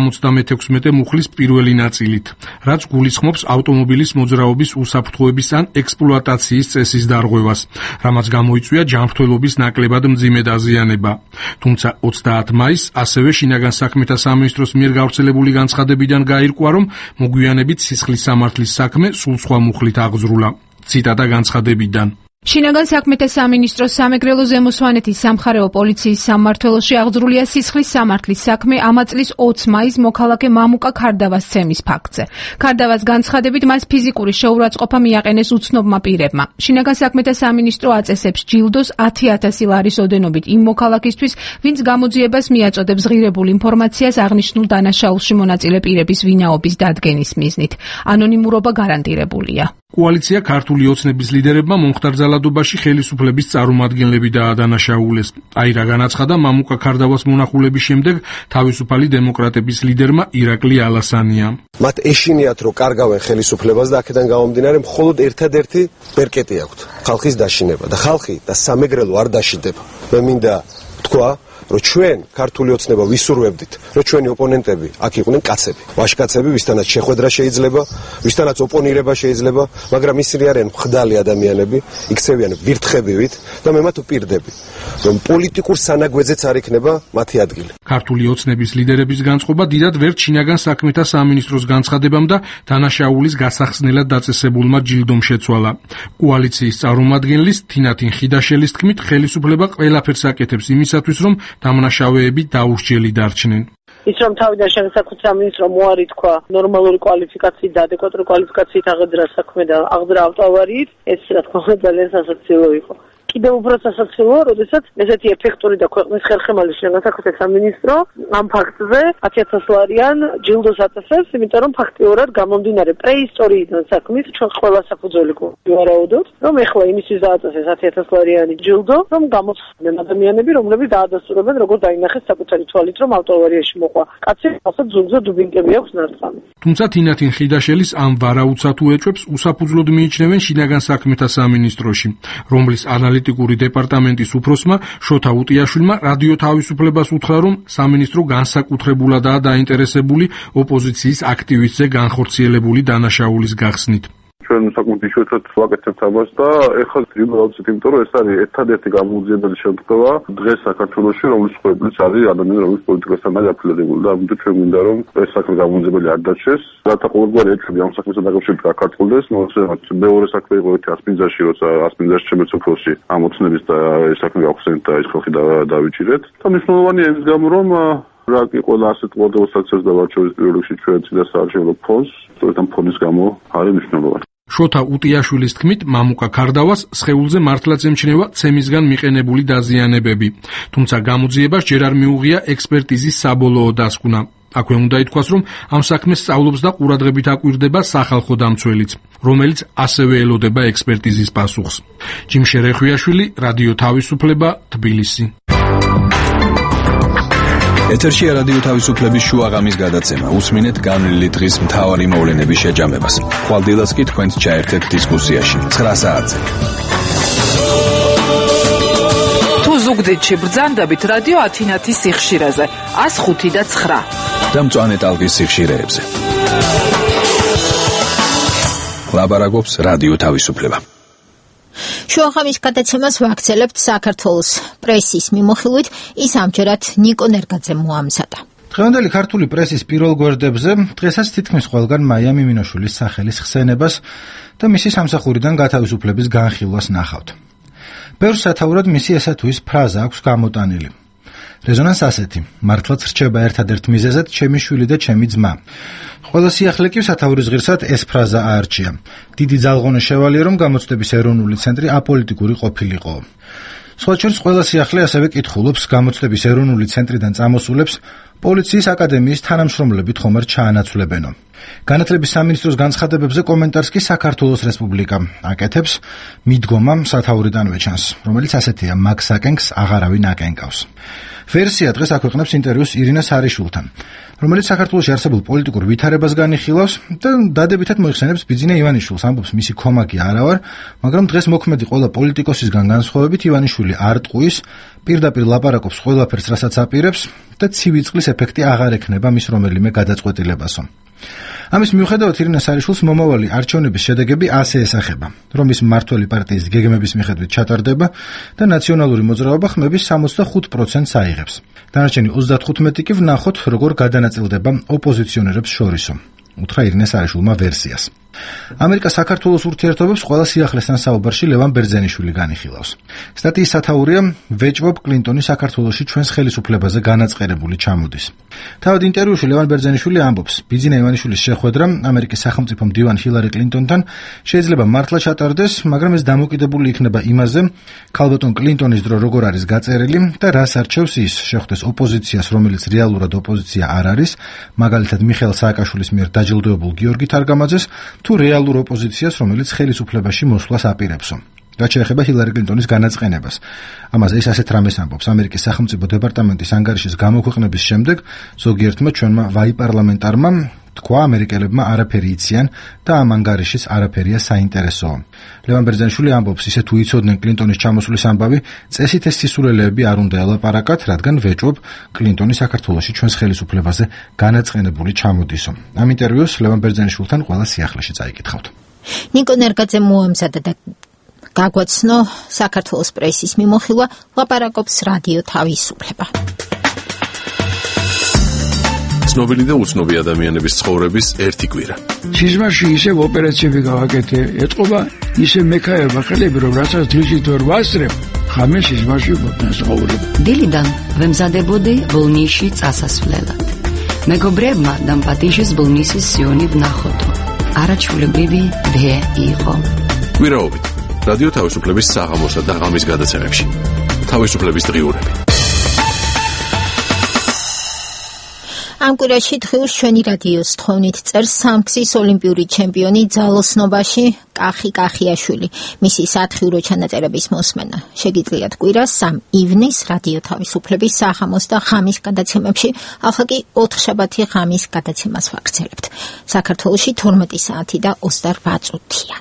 276 მუხლის პირველი ნაწილით, რაც გულისხმობს ავტომობილის მოძრაობის უსაფრთხოების ან ექსპლუატაციის წესის დარღვევას, რამაც გამოიწვია ჯანმრთელობის ნაკლებად მძიმე დაზიანება. თუმცა 30 მაისს ასევე შინაგან საქმეთა სამინისტროს მიერ გავრცელებული განცხადებიდან გაირკვა, რომ მოგვიანებით სისხლის სამართლის საქმე სულ სხვა მუხლით აღძრულა. ციტატა განცხადებიდან. შინაგან საქმეთა სამინისტროს სამეგრელო ზემოსვანეთის სამხარეო პოლიციის სამმართველოში აღძრულია სისხლის სამართლის საქმე ამა წლის 20 მაისს მოქალაქე მამუკა ქარდავას ცემის ფაქტზე. ქარდავას განცხადებით მას ფიზიკური შეურაცხყოფა მიაყენეს უცნობმა პირებმა. შინაგან საქმეთა სამინისტრო აწესებს ჯილდოს 10,000 ლარის ოდენობით იმ მოქალაქისთვის, ვინც გამოძიებას მიაწოდებს ღირებულ ინფორმაციას აღნიშნულ დანაშაულში მონაწილე პირების ვინაობის დადგენის მიზნით. ანონიმურობა გარანტირებულია. კოალიცია ქართული ოცნების ლიდერებმა მომხდარ ძალადობაში ხელისუფლების წარმომადგენლები დაადანაშაულეს. აირა განაცხადა მამუკა ქარდავას მონახულების შემდეგ თავისუფალი დემოკრატების ლიდერმა ირაკლი ალასანიამ. მათ ეშინიათ რომ კარგავენ ხელისუფლებას და აქედან გამომდინარე მხოლოდ ერთადერთი ბერკეტი აქვთ, ხალხის დაშინება და ხალხი და სამეგრელო არ დაშიდება. მე მინდა თქვა რომ ჩვენ ქართული ოცნება ვისურვებდით, რომ ჩვენი ოპონენტები აქ იყვნენ კაცები, ვაჟკაცები, ვისთანაც შეხვედრა შეიძლება, ვისთანაც ოპონირება შეიძლება, მაგრამ ისინი არიან მხდალი ადამიანები, იქცევიან ვირთხებივით და მე მათ ვპირდები, რომ პოლიტიკურ სანაგვეძეც არ იქნება მათი ადგილი. ქართული ოცნების ლიდერების განწყობა დიდად ვერც შინაგან საქმეთა სამინისტროს განცხადებამ და დანაშაულის გასახსნელად დაწესებულმა ჯილდომ შეცვალა. კოალიციის წარმომადგენლის თინათინ ხიდაშელის თქმით, ხელისუფლება ყველაფერს აკეთებს იმისათვის, რომ დამნაშავეები დაუსჯელი დარჩნენ. ის რომ თავიდან შინაგან საქმეთა სამინისტრომ უარი თქვა ნორმალური კვალიფიკაციით და ადეკვატური კვალიფიკაციით აღედრა საქმე და აღძრა ავტოავარიით, ეს რა თქმა უნდა ძალიან სასაცილო იყო. კიდევ უფრო სასაცილოა, როდესაც ესეთი ეფექტური და ქვეყნის ხერხემალი შინაგან საქმეთა სამინისტრო ამ ფაქტზე 10,000 ლარიან ჯილდოს აწესებს, იმიტომ რომ ფაქტიურად გამომდინარე პრეისტორიიდან საქმის ჩვენ ყველა საფუძველი გვარაუდოთ, რომ ეხლა იმისთვის დააწესეს 10,000 ლარიანი ჯილდო, რომ გამოცხადდნენ ადამიანები, რომლებიც დაადასტურებენ როგორ დაინახეს საკუთარი თვალით, რომ ავტოავარიაში მოყვა კაცი, რასაც ზურგზე დუბინკები აქვს ნარწამი. თუმცა თინათინ ხიდაშელის ამ ვარაუდსა თუ ეჭვებს უსაფუძვლოდ მიიჩნევენ შინაგან საქმეთა სამინისტროში, რომლის ანალიტიკური დეპარტამენტის უფროსმა შოთა უტიაშვილმა რადიო თავისუფლებას უთხრა, რომ სამინისტრო განსაკუთრებულადაა დაინტერესებული ოპოზიციის აქტივისტზე განხორციელებული დანაშაულის გახსნით. ჩვენ საკუთარ იშვიათად ვაკეთებთ ამას და ეხლა ვიმოვაწყეთ, იმიტომ რომ ეს არის ერთადერთი გამოუძიებელი შემთხვევა დღეს საქართველოში, რომლის ხოებიც არის ადამიანი, რომელიც პოლიტიკასთან არის აფილირებული და ამიტომ ჩვენ მინდა რომ ეს საქმე გამოუძიებელი არ დარჩეს. რათა ყოველგვარი ეჭვები ამ საქმესთან დაკავშირებით გაქართულდეს, მოსულობთ მეორე საქმე იყო ერთი ასპინძაში, როცა ასპინძაში ჩემეც უფროსი ამ ოცნების და ეს საქმე გავხსენეთ და ეს ხალხი დავიჭირეთ. და მნიშვნელოვანია იმის გამო რომ რაკი ყველა ასეთ მოდელსაც და ვაჩოვის პირველ რიგში ჩვენ წინა საარჩევნო ფონდს, სწორედ ამ ფონდის გამო არის მნიშვნელოვანი. შოთა უტიაშვილის თქმით, მამუკა ქარდავას სხეულზე მართლაც ემჩნევა ცემისგან მიყენებული დაზიანებები, თუმცა გამოძიებას ჯერ არ მიუღია ექსპერტიზის საბოლოო დასკვნა. აქვე უნდა ითქვას, რომ ამ საქმეს სწავლობს და ყურადღებით აკვირდება სახალხო დამცველიც, რომელიც ასევე ელოდება ექსპერტიზის პასუხს. ჯიმშე რეხვიაშვილი, რადიო თავისუფლება, თბილისი. ეთერშია რადიო თავისუფლების შუაღამის გადაცემა. უსმინეთ განვლილი დღის მთავარი მოვლენების შეჯამებას. ხვალდილას კი თქვენს ჩაერთეთ დისკუსიაში 9 საათზე. თუ ზუგდიდში ბრძანდებით რადიო ათინათის სიხშირეზე 105 და 9 და მწვანე ტალღის სიხშირეებზე. ლაბარაკობს რადიო თავისუფლება. შუაღამის გადაცემას ვაგრძელებთ საქართველოს პრესის მიმოხილვით, ის ამჯერად ნიკო ნერგაძე მოამზადა. დღევანდელი ქართული პრესის პირველ გვერდებზე დღესაც თითქმის ყველგან მაია მიმინოშვილის სახელის ხსენებას და მისი სამსახურიდან გათავისუფლების განხილვას ნახავთ. ბევრს სათაურად მისი ესა თუ ის ფრაზა აქვს გამოტანილი. რეზონანს ასეთი: მართლაც რჩება ერთადერთ მიზეზად ჩემი შვილი და ჩემი ძმა. ყველა სიახლე კი სათაურის ღირსად ეს ფრაზა აარჩია. დიდი ძალღონე შევალია, რომ გამოცდების ეროვნული ცენტრი აპოლიტიკური ყოფილიყო. სხვა შორის ყველა სიახლე ასევე კითხულობს გამოცდების ეროვნული ცენტრიდან წამოსულებს პოლიციის აკადემიის თანამშრომლებით ხომ არ ჩაანაცვლებენო. განათლების სამინისტროს განცხადებებზე კომენტარს კი საქართველოს რესპუბლიკა აკეთებს, მიდგომა სათაურიდანვე ჩანს, რომელიც ასეთია: მაგ საკენკს აღარავინ აკენკავს. ვერსია დღეს აქვეყნებს ინტერვიუს ირინა სარიშვილთან, რომელიც საქართველოში არსებულ პოლიტიკურ ვითარებას განიხილავს და დადებითად მოიხსენებს ბიძინა ივანიშვილს, ამბობს მისი ქომაგი არა ვარ, მაგრამ დღეს მოქმედი ყველა პოლიტიკოსისგან განსხვავებით ივანიშვილი არ ტყუის, პირდაპირ ლაპარაკობს ყველაფერს, რასაც აპირებს და ცივი წყლის ეფექტი აღარ ექნება მის რომელიმე გადაწყვეტილებასო. ამის მიუხედავად ირინა სარიშვილს მომავალი არჩევნების შედეგები ასე ესახება, რომ ის მმართველი პარტიის გეგმების მიხედვით ჩატარდება და ნაციონალური მოძრაობა ხმების 65%-ს აიღებს. დანარჩენი 35% კი ვნახოთ, როგორ გადანაწილდება ოპოზიციონერებს შორისო. უთხრა ირინა სარიშვილმა ვერსიას. ამერიკა საქართველოს ურთიერთობებს ყველა სიახლესთან საუბარში ლევან ბერძენიშვილი განიხილავს. სტატიის სათაურია: ვეჭვობ კლინტონი საქართველოში ჩვენს ხელისუფლებაზე განაწყერებული ჩამოდის. თავად ინტერვიუში ლევან ბერძენიშვილი ამბობს, ბიძინა ივანიშვილის შეხვედრა ამერიკის სახელმწიფო მდივან ჰილარი კლინტონთან შეიძლება მართლა ჩატარდეს, მაგრამ ეს დამოკიდებული იქნება იმაზე, ქალბატონ კლინტონის დრო როგორ არის გაწერილი და რას არჩევს ის, შეხვდეს ოპოზიციას, რომელიც რეალურად ოპოზიცია არ არის, მაგალითად მიხეილ სააკაშვილის მიერ დაჯილდოებულ გიორგი თარგამაძეს, თუ რეალურ ოპოზიციას, რომელიც ხელისუფლებაში მოსვლას აპირებსო. რაც შეეხება ჰილარი კლინტონის განაწყენებას. ამაზე ის ასეთ რამეს ამბობს: ამერიკის სახელმწიფო დეპარტამენტის ანგარიშის გამოქვეყნების შემდეგ ზოგიერთმა ჩვენმა ვაიპარლამენტარმა თქვა, ამერიკელებმა არაფერი იციან და ამ ანგარიშის არაფერია საინტერესო. ლევან ბერძენიშვილი ამბობს, ისე თუ იცოდნენ კლინტონის ჩამოსulis ამბავი, წესით ეს სისულელეები არ უნდა ელაპარაკათ, რადგან ვეჭვობ კლინტონი საქართველოში ჩვენს ხელისუფლებაზე განაწყენებული ჩამოდისო. ამ ინტერვიუს ლევან ბერძენიშვილთან ყველა სიახლეში წაიკითხავთ. ნიკო ნერგაძე მოამზადა და გაგვაცნო საქართველოს პრესის მიმოხილვა, ლაპარაკობს რადიო თავისუფლება. ცნობილი და უცნობი ადამიანების ცხოვრების ერთი კვირა. სიზმარში ისევ ოპერაციები გავაკეთე, ეთყობა ისე მექაება ხელები, რომ რასაც დღისით ვერ ვასწრებ, ხამე სიზმარში ვცხოვრობ. დილიდან ვემზადებოდი ბოლნისში წასასვლელად. მეგობრებმა დამპატიჟეს ბოლნისის სიონი ვნახოთო. არაჩვეულებრივი დე იყო. კვირაობით რადიო თავისუფლების საღამოსა და ღამის გადაცემებში. თავისუფლების დღიურები. ამ კვირაში დღეუს ჩვენი რადიოს თხოვნით წერს სამგზის ოლიმპიური ჩემპიონი ძალოსნობაში კახი კახიაშვილი. მისი სათხიურო ჩანაწერების მოსმენა შეგიძლიათ კვირას 3 ივნის რადიო თავისუფლების საღამოს და ღამის გადაცემებში, ახლა კი 4 შაბათი ღამის გადაცემას ვაგრძელებთ. საქართველოში 12 საათი და 28 წუთია.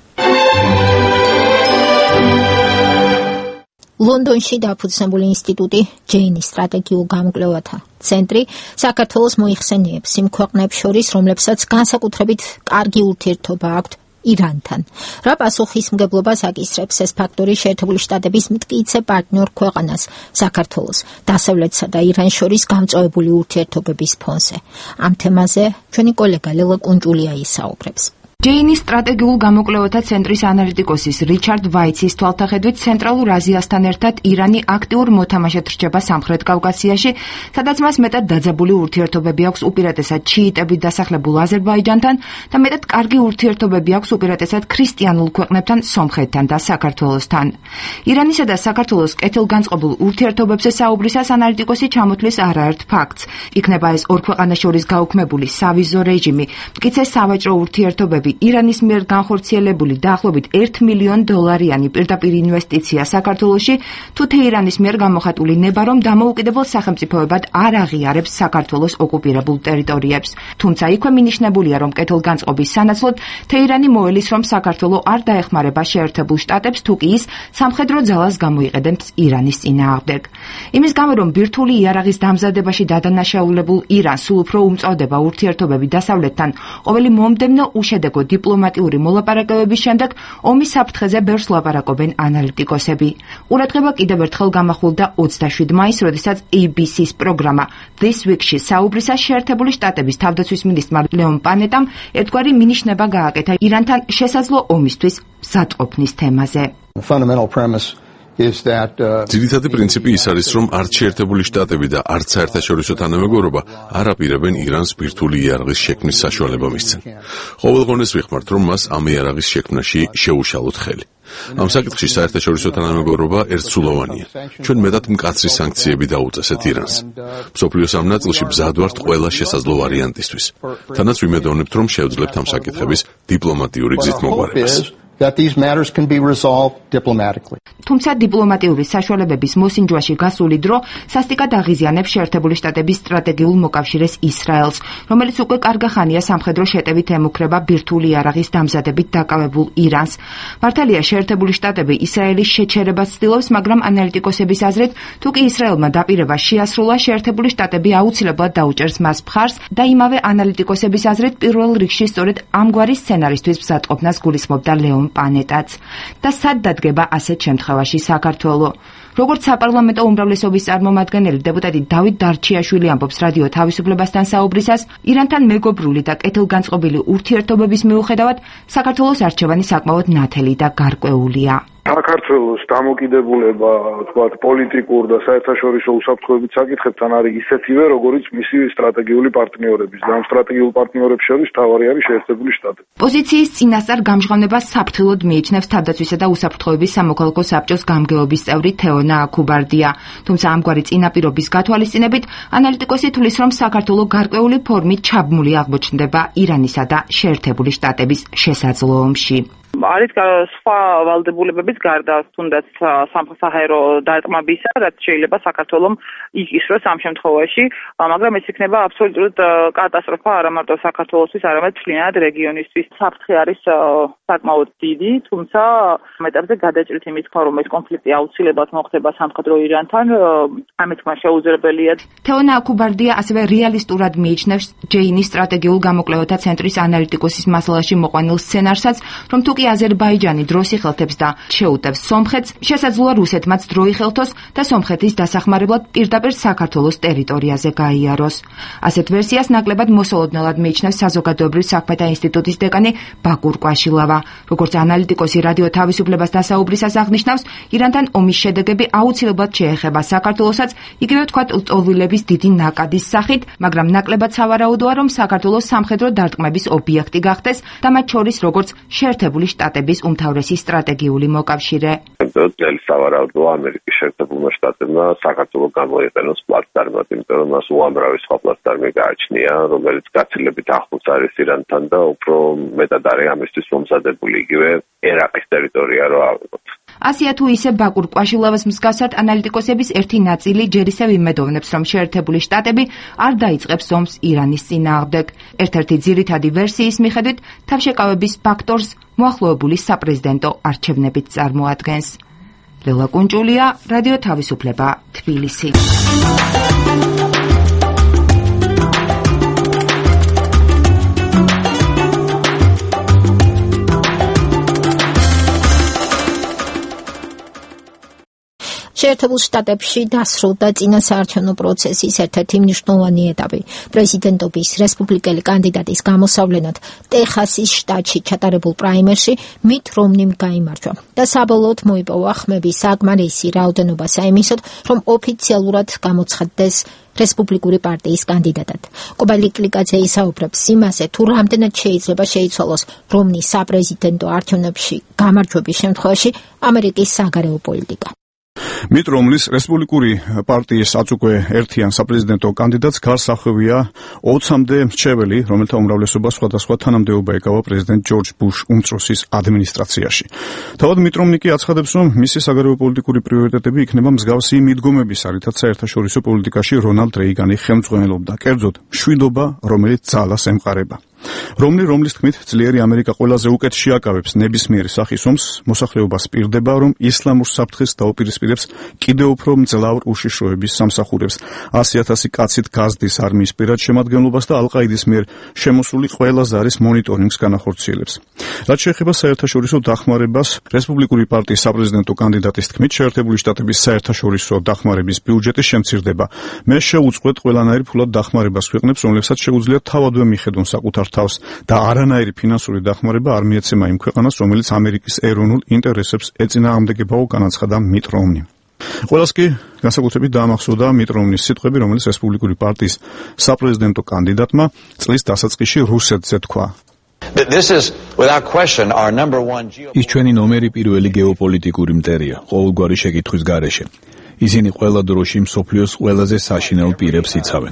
ლონდონში დაფუძნებული ინსტიტუტი ჯეინის სტრატეგიულ გამოკვლევათა ცენტრი საქართველოს მოიხსენიებს იმ ქვეყნებს შორის, რომლებსაც განსაკუთრებით კარგი ურთიერთობა აქვთ ირანთან. რა პასუხისმგებლობას აკისრებს ეს ფაქტორი შეერთებული შტატების მტკიცე პარტნიორ ქვეყანას საქართველოს, დასავლეთსა და ირანს შორის გამწვავებული ურთიერთობების ფონზე? ამ თემაზე ჩვენი კოლეგა ლელა კუნჭულია ისაუბრებს. ჯეინის სტრატეგიულ გამოკვლევათა ცენტრის ანალიტიკოსის რიჩარდ ვაიცის თვალთახედვით ცენტრალურ აზიასთან ერთად ირანი აქტიურ მოთამაშედ რჩება სამხრეთ კავკასიაში, სადაც მას მეტად დაძაბული ურთიერთობები აქვს უპირატესად შიიტებით დასახლებულ აზერბაიჯანთან და მეტად კარგი ურთიერთობები აქვს უპირატესად ქრისტიანულ ქვეყნებთან, სომხეთთან და საქართველოსთან. ირანისა და საქართველოს კეთილგანწყობილ ურთიერთობებზე საუბრისას ანალიტიკოსი ჩამოთვლის არაერთ ფაქტს. იქნება ეს ორ ქვეყანას შორის გაუქმებული სავიზო რეჟიმი, მტკიცე სავაჭრო ურთიერთობები, ირანის მიერ განხორციელებული დაახლოებით $1 მილიონ პირდაპირ ინვესტიცია საქართველოში, თუ თეირანის მიერ გამოხატული ნება, რომ დამოუკიდებელ სახელმწიფოებად არ აღიარებს საქართველოს ოკუპირებულ ტერიტორიებს. თუმცა იქვე მინიშნებულია, რომ კეთილგანწყობის სანაცვლოდ თეირანი მოელის, რომ საქართველო არ დაეხმარება შეერთებულ შტატებს, თუ კი ის სამხედრო ძალას გამოიყენებს ირანის წინააღმდეგ. იმის გამო, რომ ბირთვული იარაღის დამზადებაში დადანაშაულებულ ირანს სულ უფრო უმწოვდება ურთიერთობები დასავლეთთან, ყოველი მომდევნო უშედეგო დიპლომატიური მოლაპარაკებების შემდეგ ომის საფრთხეზე ბევრს ლაპარაკობენ ანალიტიკოსები. ყურადღება კიდევ ერთხელ გამახვილდა 27 მაისს, როდესაც ABC-ს პროგრამა This Week-ში საუბრისას შეერთებული შტატების თავდაცვის მინისტრმა ლეონ პანეტამ ერთგვარი მინიშნება გააკეთა ირანთან შესაძლო ომისთვის მზადყოფნის თემაზე. ძირითადი პრინციპი ის არის, რომ არც შეერთებული შტატები და არც საერთაშორისო თანამეგობრობა არ აპირებენ ირანს ბირთვული იარაღის შექმნის საშუალება მისცენ. ყოველგვარს ვიხმართ, რომ მას ამ იარაღის შექმნაში შეუშალოთ ხელი. ამ საკითხში საერთაშორისო თანამეგობრობა ერთსულოვანია. ჩვენ მეტად მკაცრი სანქციები დაუწესეთ ირანს. მსოფლიოს ამ ნაწილში მზად ვართ ყველა შესაძლო ვარიანტისთვის. თანაც ვიმედოვნებთ, რომ შევძლებთ ამ საკითხების დიპლომატიური გზით მოგვარებას. თუმცა დიპლომატიური საშუალებების მოსინჯვაში გასული დრო სასტიკად აღიზიანებს შეერთებული შტატების სტრატეგიულ მოკავშირეს ისრაელს, რომელიც უკვე კარგა ხანია სამხედრო შეტევით ემუქრება ბირთვული იარაღის დამზადებით დაკავებულ ირანს. მართალია შეერთებული შტატები ისრაელის შეჩერებას ცდილობს, მაგრამ ანალიტიკოსების აზრით, თუ კი ისრაელმა დაპირება შეასრულა, შეერთებული შტატები აუცილებლად დაუჭერს მას მხარს და იმავე ანალიტიკოსების აზრით პირველ რიგში სწორედ ამგვარი სცენარისთვის მზადყოფნას გულისხმობდა ლეონ პანეტაც. და სად დადგება ასეთ შემთხვევაში საქართველო? როგორც საპარლამენტო უმრავლესობის წარმომადგენელი დეპუტატი დავით დარჩიაშვილი ამბობს რადიო თავისუფლებასთან საუბრისას, ირანთან მეგობრული და კეთილგანწყობილი ურთიერთობების მიუხედავად, საქართველოს არჩევანი საკმაოდ ნათელი და გარკვეულია. საქართველოს დამოკიდებულება, თქვათ, პოლიტიკურ და საერთაშორისო უსაფრთხოებით საკითხებთან არის ისეთივე, როგორც მისი სტრატეგიული პარტნიორების. და ამ სტრატეგიულ პარტნიორებს შორის მთავარი არის შეერთებული შტატები. პოზიციის წინასწარ გამჟღავნებას საფრთხილოდ მიიჩნევს თავდაცვისა და უსაფრთხოების სამოქალაქო საბჭოს გამგეობის წევრი თეონა აქუბარდია. თუმცა ამგვარი წინაპირობის გათვალისწინებით, ანალიტიკოსი თვლის, რომ საქართველო გარკვეული ფორმით ჩაბმული აღმოჩნდება ირანისა და შეერთებული შტატების შესაძლო ომში. არის სხვა ვალდებულებების გარდა, თუნდაც სამხედრო დარტყმებისა, რაც შეიძლება საქართველოს იგისროს ამ შემთხვევაში, მაგრამ ეს იქნება აბსოლუტურად კატასტროფა არა მარტო საქართველოსთვის, არამედ მთლიანად რეგიონისთვის. საფრთხე არის საკმაოდ დიდი, თუმცა მეტებზე გადაჭრით იმის თქმა, რომ ეს კონფლიქტი აუცილებლად მოხდება სამხედრო ირანთან, ამ თქმა შეუძლებელია. თეონა აქუბარდია ასევე რეალისტურად მიიჩნევს ჯეინის სტრატეგიულ გამოკვლევათა ცენტრის ანალიტიკოსის მასალაში მოყვანილ სცენარსაც, რომ თუ კი აზერბაიჯანი დროს იხელთებს და შეუტევს სომხეთს, შესაძლოა რუსეთმაც დრო იხელთოს და სომხეთის დასახმარებლად პირდაპირ საქართველოს ტერიტორიაზე გაიაროს. ასეთ ვერსიას ნაკლებად მოსალოდნელად მიიჩნევს საზოგადოებრივ საქმეთა ინსტიტუტის დეკანი ბაკურ კვაშილავა. როგორც ანალიტიკოსი რადიო თავისუფლებასთან საუბრისას აღნიშნავს, ირანთან ომის შედეგები აუცილებლად შეეხება საქართველოსაც, იგივე ვთქვათ ლტოლვილების დიდი ნაკადის სახით, მაგრამ ნაკლებად სავარაუდოა, რომ საქართველოს სამხედრო დარტყმების ობიექტი გახდეს და მათ შორის როგორც შეერთებული შტატების უმთავრესი სტრატეგიული მოკავშირე. წელი სავარაუდოა ამერიკის შეერთებულმა შტატებმა საქართველოს გამოიყენოს პლატფორმად, იმიტომ რომ მას უამრავი სხვა პლატფორმი გააჩნია, რომელიც გაცილებით ახლოს არის ირანთან და უფრო მეტად არის ამისთვის მომზადებული იგივე ერაყის ტერიტორია რო ავიღოთ. ასია თუ ისე ბაკურ კვაშილავას მსგავსად ანალიტიკოსების ერთი ნაწილი ჯერ ისევ იმედოვნებს, რომ შეერთებული შტატები არ დაიწყებს ომს ირანის წინააღმდეგ. ერთ-ერთი ძირითადი ვერსიის მიხედვით თავშეკავების ფაქტორს მოახლოებული საპრეზიდენტო არჩევნებით წარმოადგენს. ლელა კუნჭულია, რადიო თავისუფლება, თბილისი. შეერთებულ შტატებში დასრულდა წინასაარჩევნო პროცესის ერთ-ერთი მნიშვნელოვანი ეტაპი. პრეზიდენტობის რესპუბლიკელი კანდიდატის გამოსავლენად ტეხასის შტატში ჩატარებულ პრაიმერში მით რომნიმ გაიმარჯვა და საბოლოოდ მოიპოვა ხმები საკმარისი რაოდენობა საიმისოდ, რომ ოფიციალურად გამოცხადდეს რესპუბლიკური პარტიის კანდიდატად. კობალი კლიკაძე ისაუბრებს იმაზე, თუ რამდენად შეიძლება შეიცვალოს რომნის საპრეზიდენტო არჩევნებში გამარჯვების შემთხვევაში ამერიკის საგარეო პოლიტიკა. მით რომლის რესპუბლიკური პარტიის აწუკვე ერთიან საპრეზიდენტო კანდიდატს გარს ახვევია 20-მდე მრჩეველი, რომელთა უმრავლესობა სხვადასხვა თანამდებობა ეკავა პრეზიდენტ ჯორჯ ბუშ უმცროსის ადმინისტრაციაში. თავად მით რომნი კი აცხადებს, რომ მისი საგარეო პოლიტიკური პრიორიტეტები იქნება მსგავსი მიდგომების, რითაც საერთაშორისო პოლიტიკაში რონალდ რეიგანი ხელმძღვანელობდა, კერძოდ მშვიდობა, რომელიც ძალას ემყარება. რომლის თქმით, ძლიერი ამერიკა ყველაზე უკეთ შეაკავებს ნებისმიერ სახის ომს, მოსახლეობას პირდება, რომ ისლამურ საფრთხეს დაუპირისპირებს კიდევ უფრო მძლავრ უშიშროების სამსახურებს, 100,000 კაცით გაზდის არმიის პირად შემადგენლობას და ალ-ყაიდის მიერ შემოსული ყველა ზარის მონიტორინგს განახორციელებს. რაც შეეხება საერთაშორისო დახმარებას, რესპუბლიკური პარტიის საპრეზიდენტო კანდიდატის თქმით, შეერთებული შტატების საერთაშორისო დახმარების ბიუჯეტი შემცირდება. მე შეუწყვეტ ყველანაირ ფულად დახმარებას ქვეყნებს, რომლებსაც შეუძლიათ თავადვე მიხედონ საკუთარ თავს და არანაირი ფინანსური დახმარება არ მიეცემა იმ ქვეყანას, რომელიც ამერიკის ეროვნულ ინტერესებს ეწინააღმდეგებაო, განაცხადა მით რომნი. ყველას კი განსაკუთრებით დაამახსოვრდა მით რომნის სიტყვები, რომელიც რესპუბლიკური პარტიის საპრეზიდენტო კანდიდატმა წლის დასაწყისში რუსეთზე თქვა. ის ჩვენი ნომერი პირველი გეოპოლიტიკური მტერია ყოველგვარი შეკითხვის გარეშე. ისინი ყველა დროში მსოფლიოს ყველაზე საშინელ პირებს იცავენ.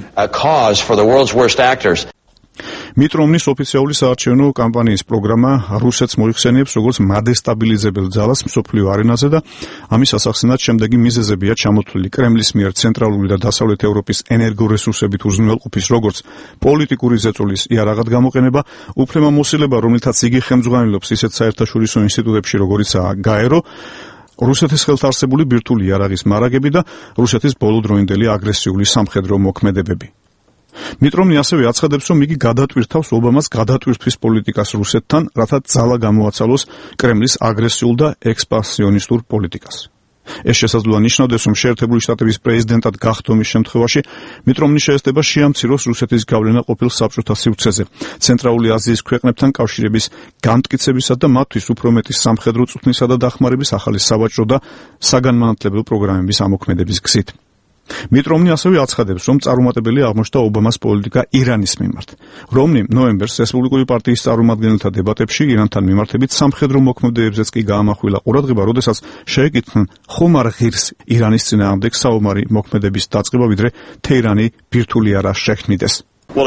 მით რომნის ოფიციალური საარჩევნო კამპანიის პროგრამა რუსეთს მოიხსენიებს როგორც მადესტაბილიზებელ ძალას მსოფლიო არენაზე და ამის ასახსენად შემდეგი მიზეზებია ჩამოთვლილი კრემლის მიერ ცენტრალური და დასავლეთ ევროპის ენერგორესურსებით უზრუნველყოფის როგორც პოლიტიკური ზეწოლის იარაღად გამოყენება, უფლებამოსილება, რომელთაც იგი ხელმძღვანელობს ისეთ საერთაშორისო ინსტიტუტებში, როგორიცაა გაერო, რუსეთის ხელთარსებული ბირთვული იარაღის მარაგები და რუსეთის ბოლოდროინდელი აგრესიული სამხედრო მოქმედებები. მით რომნი ასევე აცხადებს, რომ იგი გადატვირთავს ობამას გადატვირთვის პოლიტიკას რუსეთთან, რათა ძალა გამოაცალოს კრემლის აგრესიულ და ექსპანსიონისტურ პოლიტიკას. ეს შესაძლოა ნიშნავდეს, რომ შეერთებული შტატების პრეზიდენტად გახდომის შემთხვევაში მით რომნი შეესწება შეამციროს რუსეთის გავლენა ყოფილ საბჭოთა სივრცეზე, ცენტრალური აზიის ქვეყნებთან კავშირების განმტკიცებისა და მათთვის უფრო მეტი სამხედრო წვრთნისა და დახმარების ახალი სავაჭრო და საგანმანათლებელ პროგრამების ამოქმედების გზით. მით რომნი ასევე აცხადებს, რომ წარუმატებელი აღმოჩნდა ობამას პოლიტიკა ირანის მიმართ. რომნი ნოემბერს რესპუბლიკური პარტიის წარმომადგენელთა დებატებში ირანთან მიმართებით სამხედრო მოქმედებებზეც კი გაამახვილა ყურადღება, როდესაც შეეკითხნენ, ხომ არ ღირს ირანის წინააღმდეგ საომარი მოქმედების დაწყება, ვიდრე თეირანი ბირთვული არა შექმნიდეს.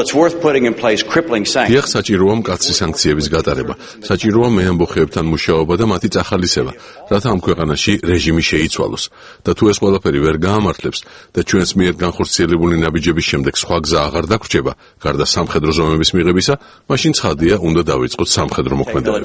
დიახ, საჭიროა მკაცრი სანქციების გატარება. საჭიროა მეამბოხეებთან მუშაობა და მათი წახალისება, რათა ამ ქვეყანაში რეჟიმი შეიცვალოს. და თუ ეს ყველაფერი ვერ გაამართლებს და ჩვენს მიერ განხორციელებული ნაბიჯების შემდეგ სხვა გზა აღარ დაგვრჩება, გარდა სამხედრო ზომების მიღებისა, მაშინ ცხადია, უნდა დავიწყოთ სამხედრო მოქმედებები.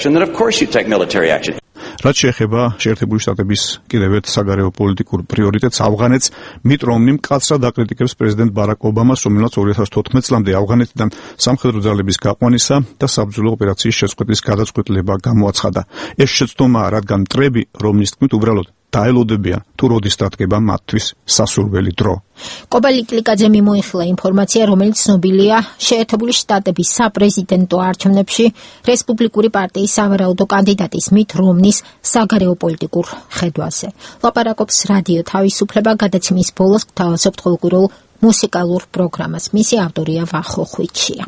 რაც შეეხება შეერთებული შტატების კიდევ ერთ საგარეო პოლიტიკურ პრიორიტეტს ავღანეთს, მით რომნი მკაცრად აკრიტიკებს პრეზიდენტ ბარაკ ობამას, რომელიც 2014 წლამდე ავღანეთიდან სამხედრო ძალების გაყვანისა და საბრძოლო ოპერაციის შეწყვეტის გადაწყვეტილება გამოაცხადა. ეს შეცდომაა, რადგან მტრები რომნის თქმით უბრალოდ დაელოდებიან, თუ როდის დადგება მათთვის სასურველი დრო. კობალი კლიკაძე მიმოიხილა ინფორმაცია, რომელიც ცნობილია შეერთებული შტატების საპრეზიდენტო არჩევნებში რესპუბლიკური პარტიის სავარაუდო კანდიდატის მით რომნის საგარეო პოლიტიკურ ხედვაზე. ლაპარაკობს რადიო თავისუფლება, გადაცემის ბოლოს გთავაზობთ ყოველკვირეულ მუსიკალურ პროგრამას. მისი ავტორია ვახო ხვიჩია.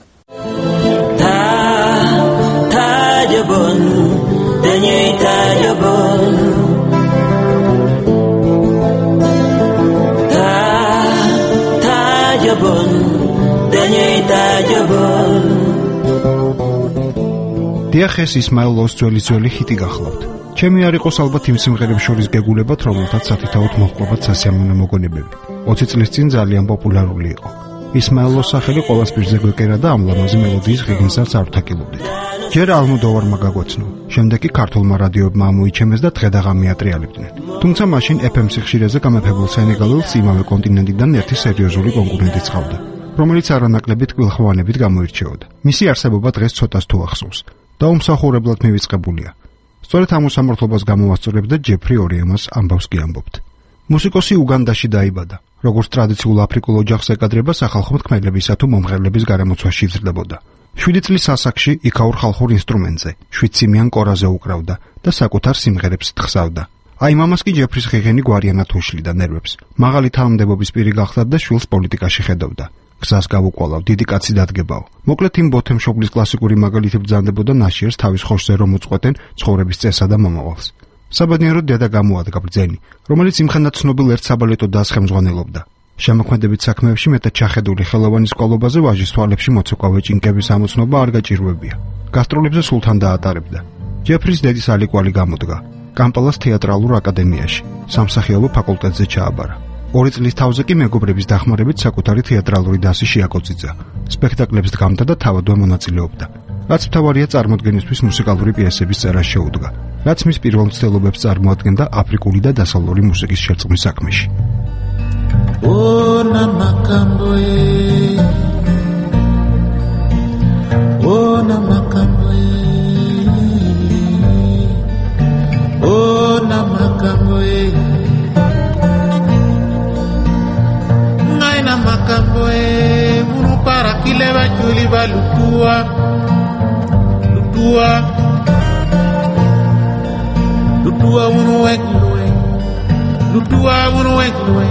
დიახ, ეს ისმაილოს ძველი ჰიტი გახლავთ. ჩემი არ იყოს ალბათ იმ სიმღერებს შორის გეგულებათ, რომელთაც სათითაოდ მოჰყვებათ სასიამოვნო მოგონებები. 20 წლის წინ ძალიან პოპულარული იყო. ისმაილოს სახელი ყოველს პირზე გვეკერა და ამ ლამაზი მელოდიის ღირიმსაც არ ვთაკილობდით. ჯერ ალმოდოვარმა გაგოცნო, შემდეგ კი ქართულმა რადიოებმა ამოიჩემეს და დღე-დაღამი ატრიალებდნენ. თუმცა მაშინ FM სიხშირეზე გამეფებულ სენეგალელს იმავე კონტინენტიდან ერთი სერიოზული კონკურენტი წყავდა, რომელიც არანაკლები ტკბილხვევანებით გამოირჩეოდა. მისი არსებობა დღეს ცოტას თუ ახსოვს და უმსახურებლად მივიწყებულია. სწორედ ამ უსამართლობას გამოვასწორებდა ჯეფრი ორიამას ამბავს კი ამბობთ. მუსიკოსი უგანდაში დაიბადა. როგორც ტრადიციულ აფრიკულ ოჯახს ეკადრება, სახალხო თქმელებისა თუ მომღერლების გარემოცვაში იზრდებოდა. 7 წლის ასაკში იქაურ ხალხურ ინსტრუმენტზე, 7 სიმიან კორაზე უკრავდა და საკუთარ სიმღერებს თხსავდა. აი მამას კი ჯეფრის ღეღენი გვარიანად უშლიდა ნერვებს. მაღალი თანამდებობის პირი გახდა და შვილს პოლიტიკაში ხედავდა. გზას გავუყოლავ, დიდი კაცი დადგებაო. მოკლედ იმ ბოთემშობლის კლასიკური მაგალითი ბრძანდებოდა ნაშიერს თავის ხოშზე რომ უწყვეტენ ცხოვრების წესსა და მომავალს. საბედნიეროდ დედა გამოადგა ბრძენი, რომელიც იმხანად ცნობილ ერთ საბალეტო დასს ხელმძღვანელობდა. შემოქმედებით საქმეებში მეტად ჩახედული ხელოვანის ყოლობაზე ვაჟის თვალებში მოცეკვავე ჭინკების ამოცნობა არ გაჭირვებია. გასტროლებზე სულთან დაატარებდა. ჯეფრის დედის ალიკვალი გამოდგა. კამპალას თეატრალურ აკადემიაში, სამსახიობო ფაკულტეტზე ჩააბარა. 2 წლის თავზე კი მეგობრების დახმარებით საკუთარი თეატრალური დასი შეაკოწიძა. სპექტაკლებს დგამდა და თავადვე მონაწილეობდა. რაც მთავარია წარმოდგენისთვის მუსიკალური პიესების წერას შეუდგა, რაც მის პირველ მცდელობებს წარმოადგენდა აფრიკული და დასავლური მუსიკის შერწყმის საქმეში. Ona makamboe Ona makamboe Ona makamboe Naina makamboe Unu para kileva juliba lutua Lutua Lutua unu ekloe Lutua unu ekloe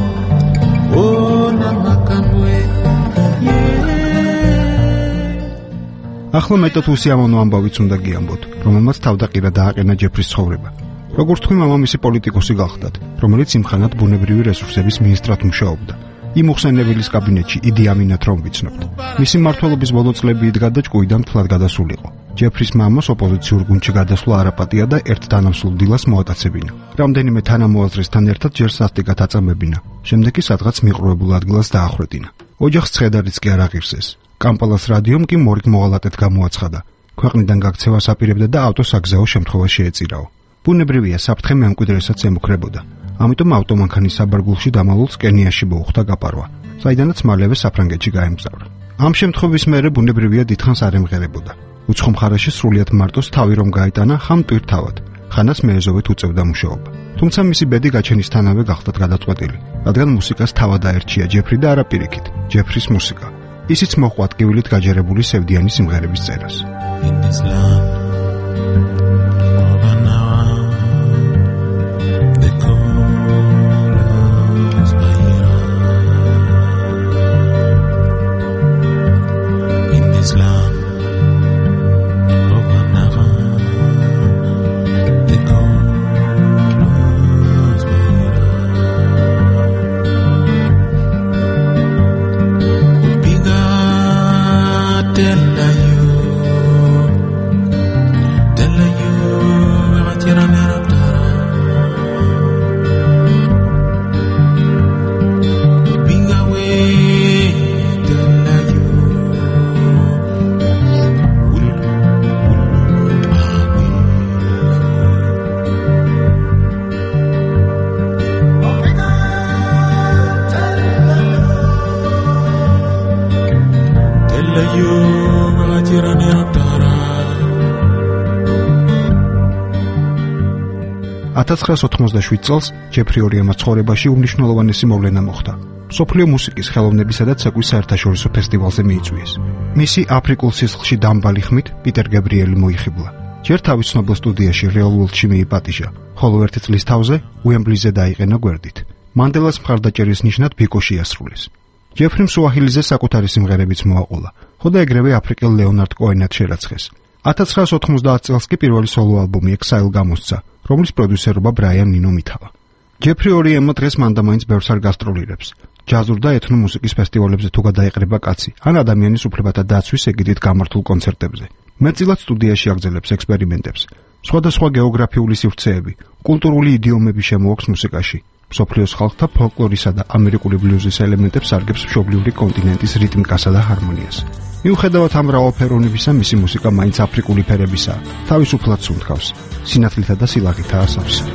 ახლა მეტად უსიამოვნო ამბავიც უნდა გიამბოთ, რომელმაც თავდაყირა დააყენა ჯეფრის ცხოვრება. როგორც თქვი, მამამისი პოლიტიკოსი გახლდათ, რომელიც იმხანად ბუნებრივი რესურსების მინისტრად მუშაობდა. იმ უხსენებელის კაბინეტში იდი ამინათ რომ ვიცნობთ. მისი მმართველობის ბოლო წლები იდგა და ჭკუიდან მთლად გადასულიყო. ჯეფრის მამას ოპოზიციურ გუნდში გადასვლა არაპატია და ერთ თანამსლულ დილას მოატაცებინა. რამდენიმე თანამოაზრესთან ერთად ჯერ სასტიკად აწამებინა. შემდეგ კი სადღაც მიყრუებულ ადგილას დაახვედინა. ოჯახს ცხედარიც კი არ აღირსეს. კამპალას რადიომ კი მორიგ მოღალატედ გამოაცხადა. ქვეყნიდან გაქცევას აპირებდა და ავტოსაგზაო შემთხვევაში ეწირაო. ბუნებრივია, საფრთხე მემკვიდრესაც ემუქრებოდა. ამიტომ ავტომანქანის საბარგულში დამალულს კენიაში მოუხდა გაპარვა, საიდანაც მალევე საფრანგეთში გაემგზავრა. ამ შემთხვევის მერე ბუნებრივია დიდხანს არ ემღერებოდა. უცხო მხარეში სრულიად მარტოს თავი რომ გაიტანა ხამ ტვირთავად, ხანას მეეზოვეთ უწევდა მუშაობა. თუმცა მისი ბედი გაჩენისთანავე გახდათ გადაწყვეტილი, რადგან მუსიკას თავად აერჩია ჯეფრი და არა პირიქით, ჯეფრის მუსიკა. ისიც მოჰყვა ტკივილით გაჯერებული სევდიანი სიმღერების წერას. წელს ჯეფრი ორიამას ცხოვრებაში უმნიშვნელოვანესი მოვლენა მოხდა. მსოფლიო მუსიკის, ხელოვნებისა და ცეკვის საერთაშორისო ფესტივალზე მიიწვიეს. მისი აფრიკულ სისხლში დამბალი ხმით პიტერ გაბრიელი მოიხიბლა. ჯერ თავის ცნობილ სტუდიაში რეალ-ვორლდში მიიპატიჟა, ხოლო 1 წლის თავზე უემბლიზე დაიყენა გვერდით. მანდელას მხარდაჭერის ნიშნად ბიკოში ასრულეს. ჯეფრიმ სუაჰილიზე საკუთარი სიმღერებიც მოაყოლა, ხო და ეგრევე აფრიკელ ლეონარდ კოენად შერაცხეს. 1990 წელს კი პირველი სოლო ალბომი Exile გამოსცა, რომლის პროდიუსერობა ბრაიან ნინო მითავა. ჯეფრი ორიემა დღეს მანდამაინც ბევრს არ გასტროლირებს. ჯაზურ და ეთნო მუსიკის ფესტივალებზე თუ გადაეყრება კაცი, ან ადამიანის უფლებათა დაცვის ეგიდით გამართულ კონცერტებზე. მეტწილად სტუდიაში აგრძელებს ექსპერიმენტებს. სხვადასხვა გეოგრაფიული სივრცეები, კულტურული იდიომები შემოაქვს მუსიკაში. მსოფლიოს ხალხთა ფოლკლორისა და ამერიკული ბლუზის ელემენტებს სარგებს მშობლიური კონტინენტის რიტმიკასა და ჰარმონიას. მიუხედავად ამ მრავალფეროვნებისა, მისი მუსიკა მაინც აფრიკული ფერებისაა, თავისუფლად სუნთქავს, სინათლითა და სილაღითაა სავსე.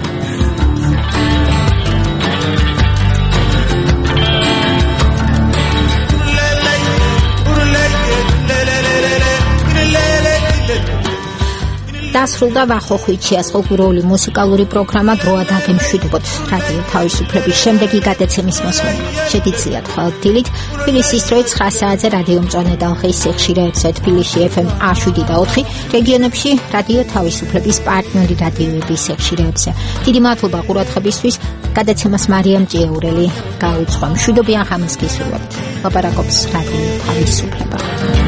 დასრულდა ვახოხვიჩიას ყოველკვირეული მუსიკალური პროგრამა დროა დაგემშვიდობოთ რადიო თავისუფლების შემდეგი გადაცემის მოსმენა. შეგიძლიათ ხვალ-დილით თბილისის დროით 9 საათზე რადიო მწვანე დალხის სიხშირეებზე თბილისში FM 107 და 4, რეგიონებში რადიო თავისუფლების პარტნიორი რადიოების სიხშირეებზე. დიდი მადლობა ყურადღებისთვის. გადაცემას მარიამ ჭიაურელი გაუძღვა. მშვიდობიან ხამას გისურვებთ. ლაპარაკობს რადიო თავისუფლება.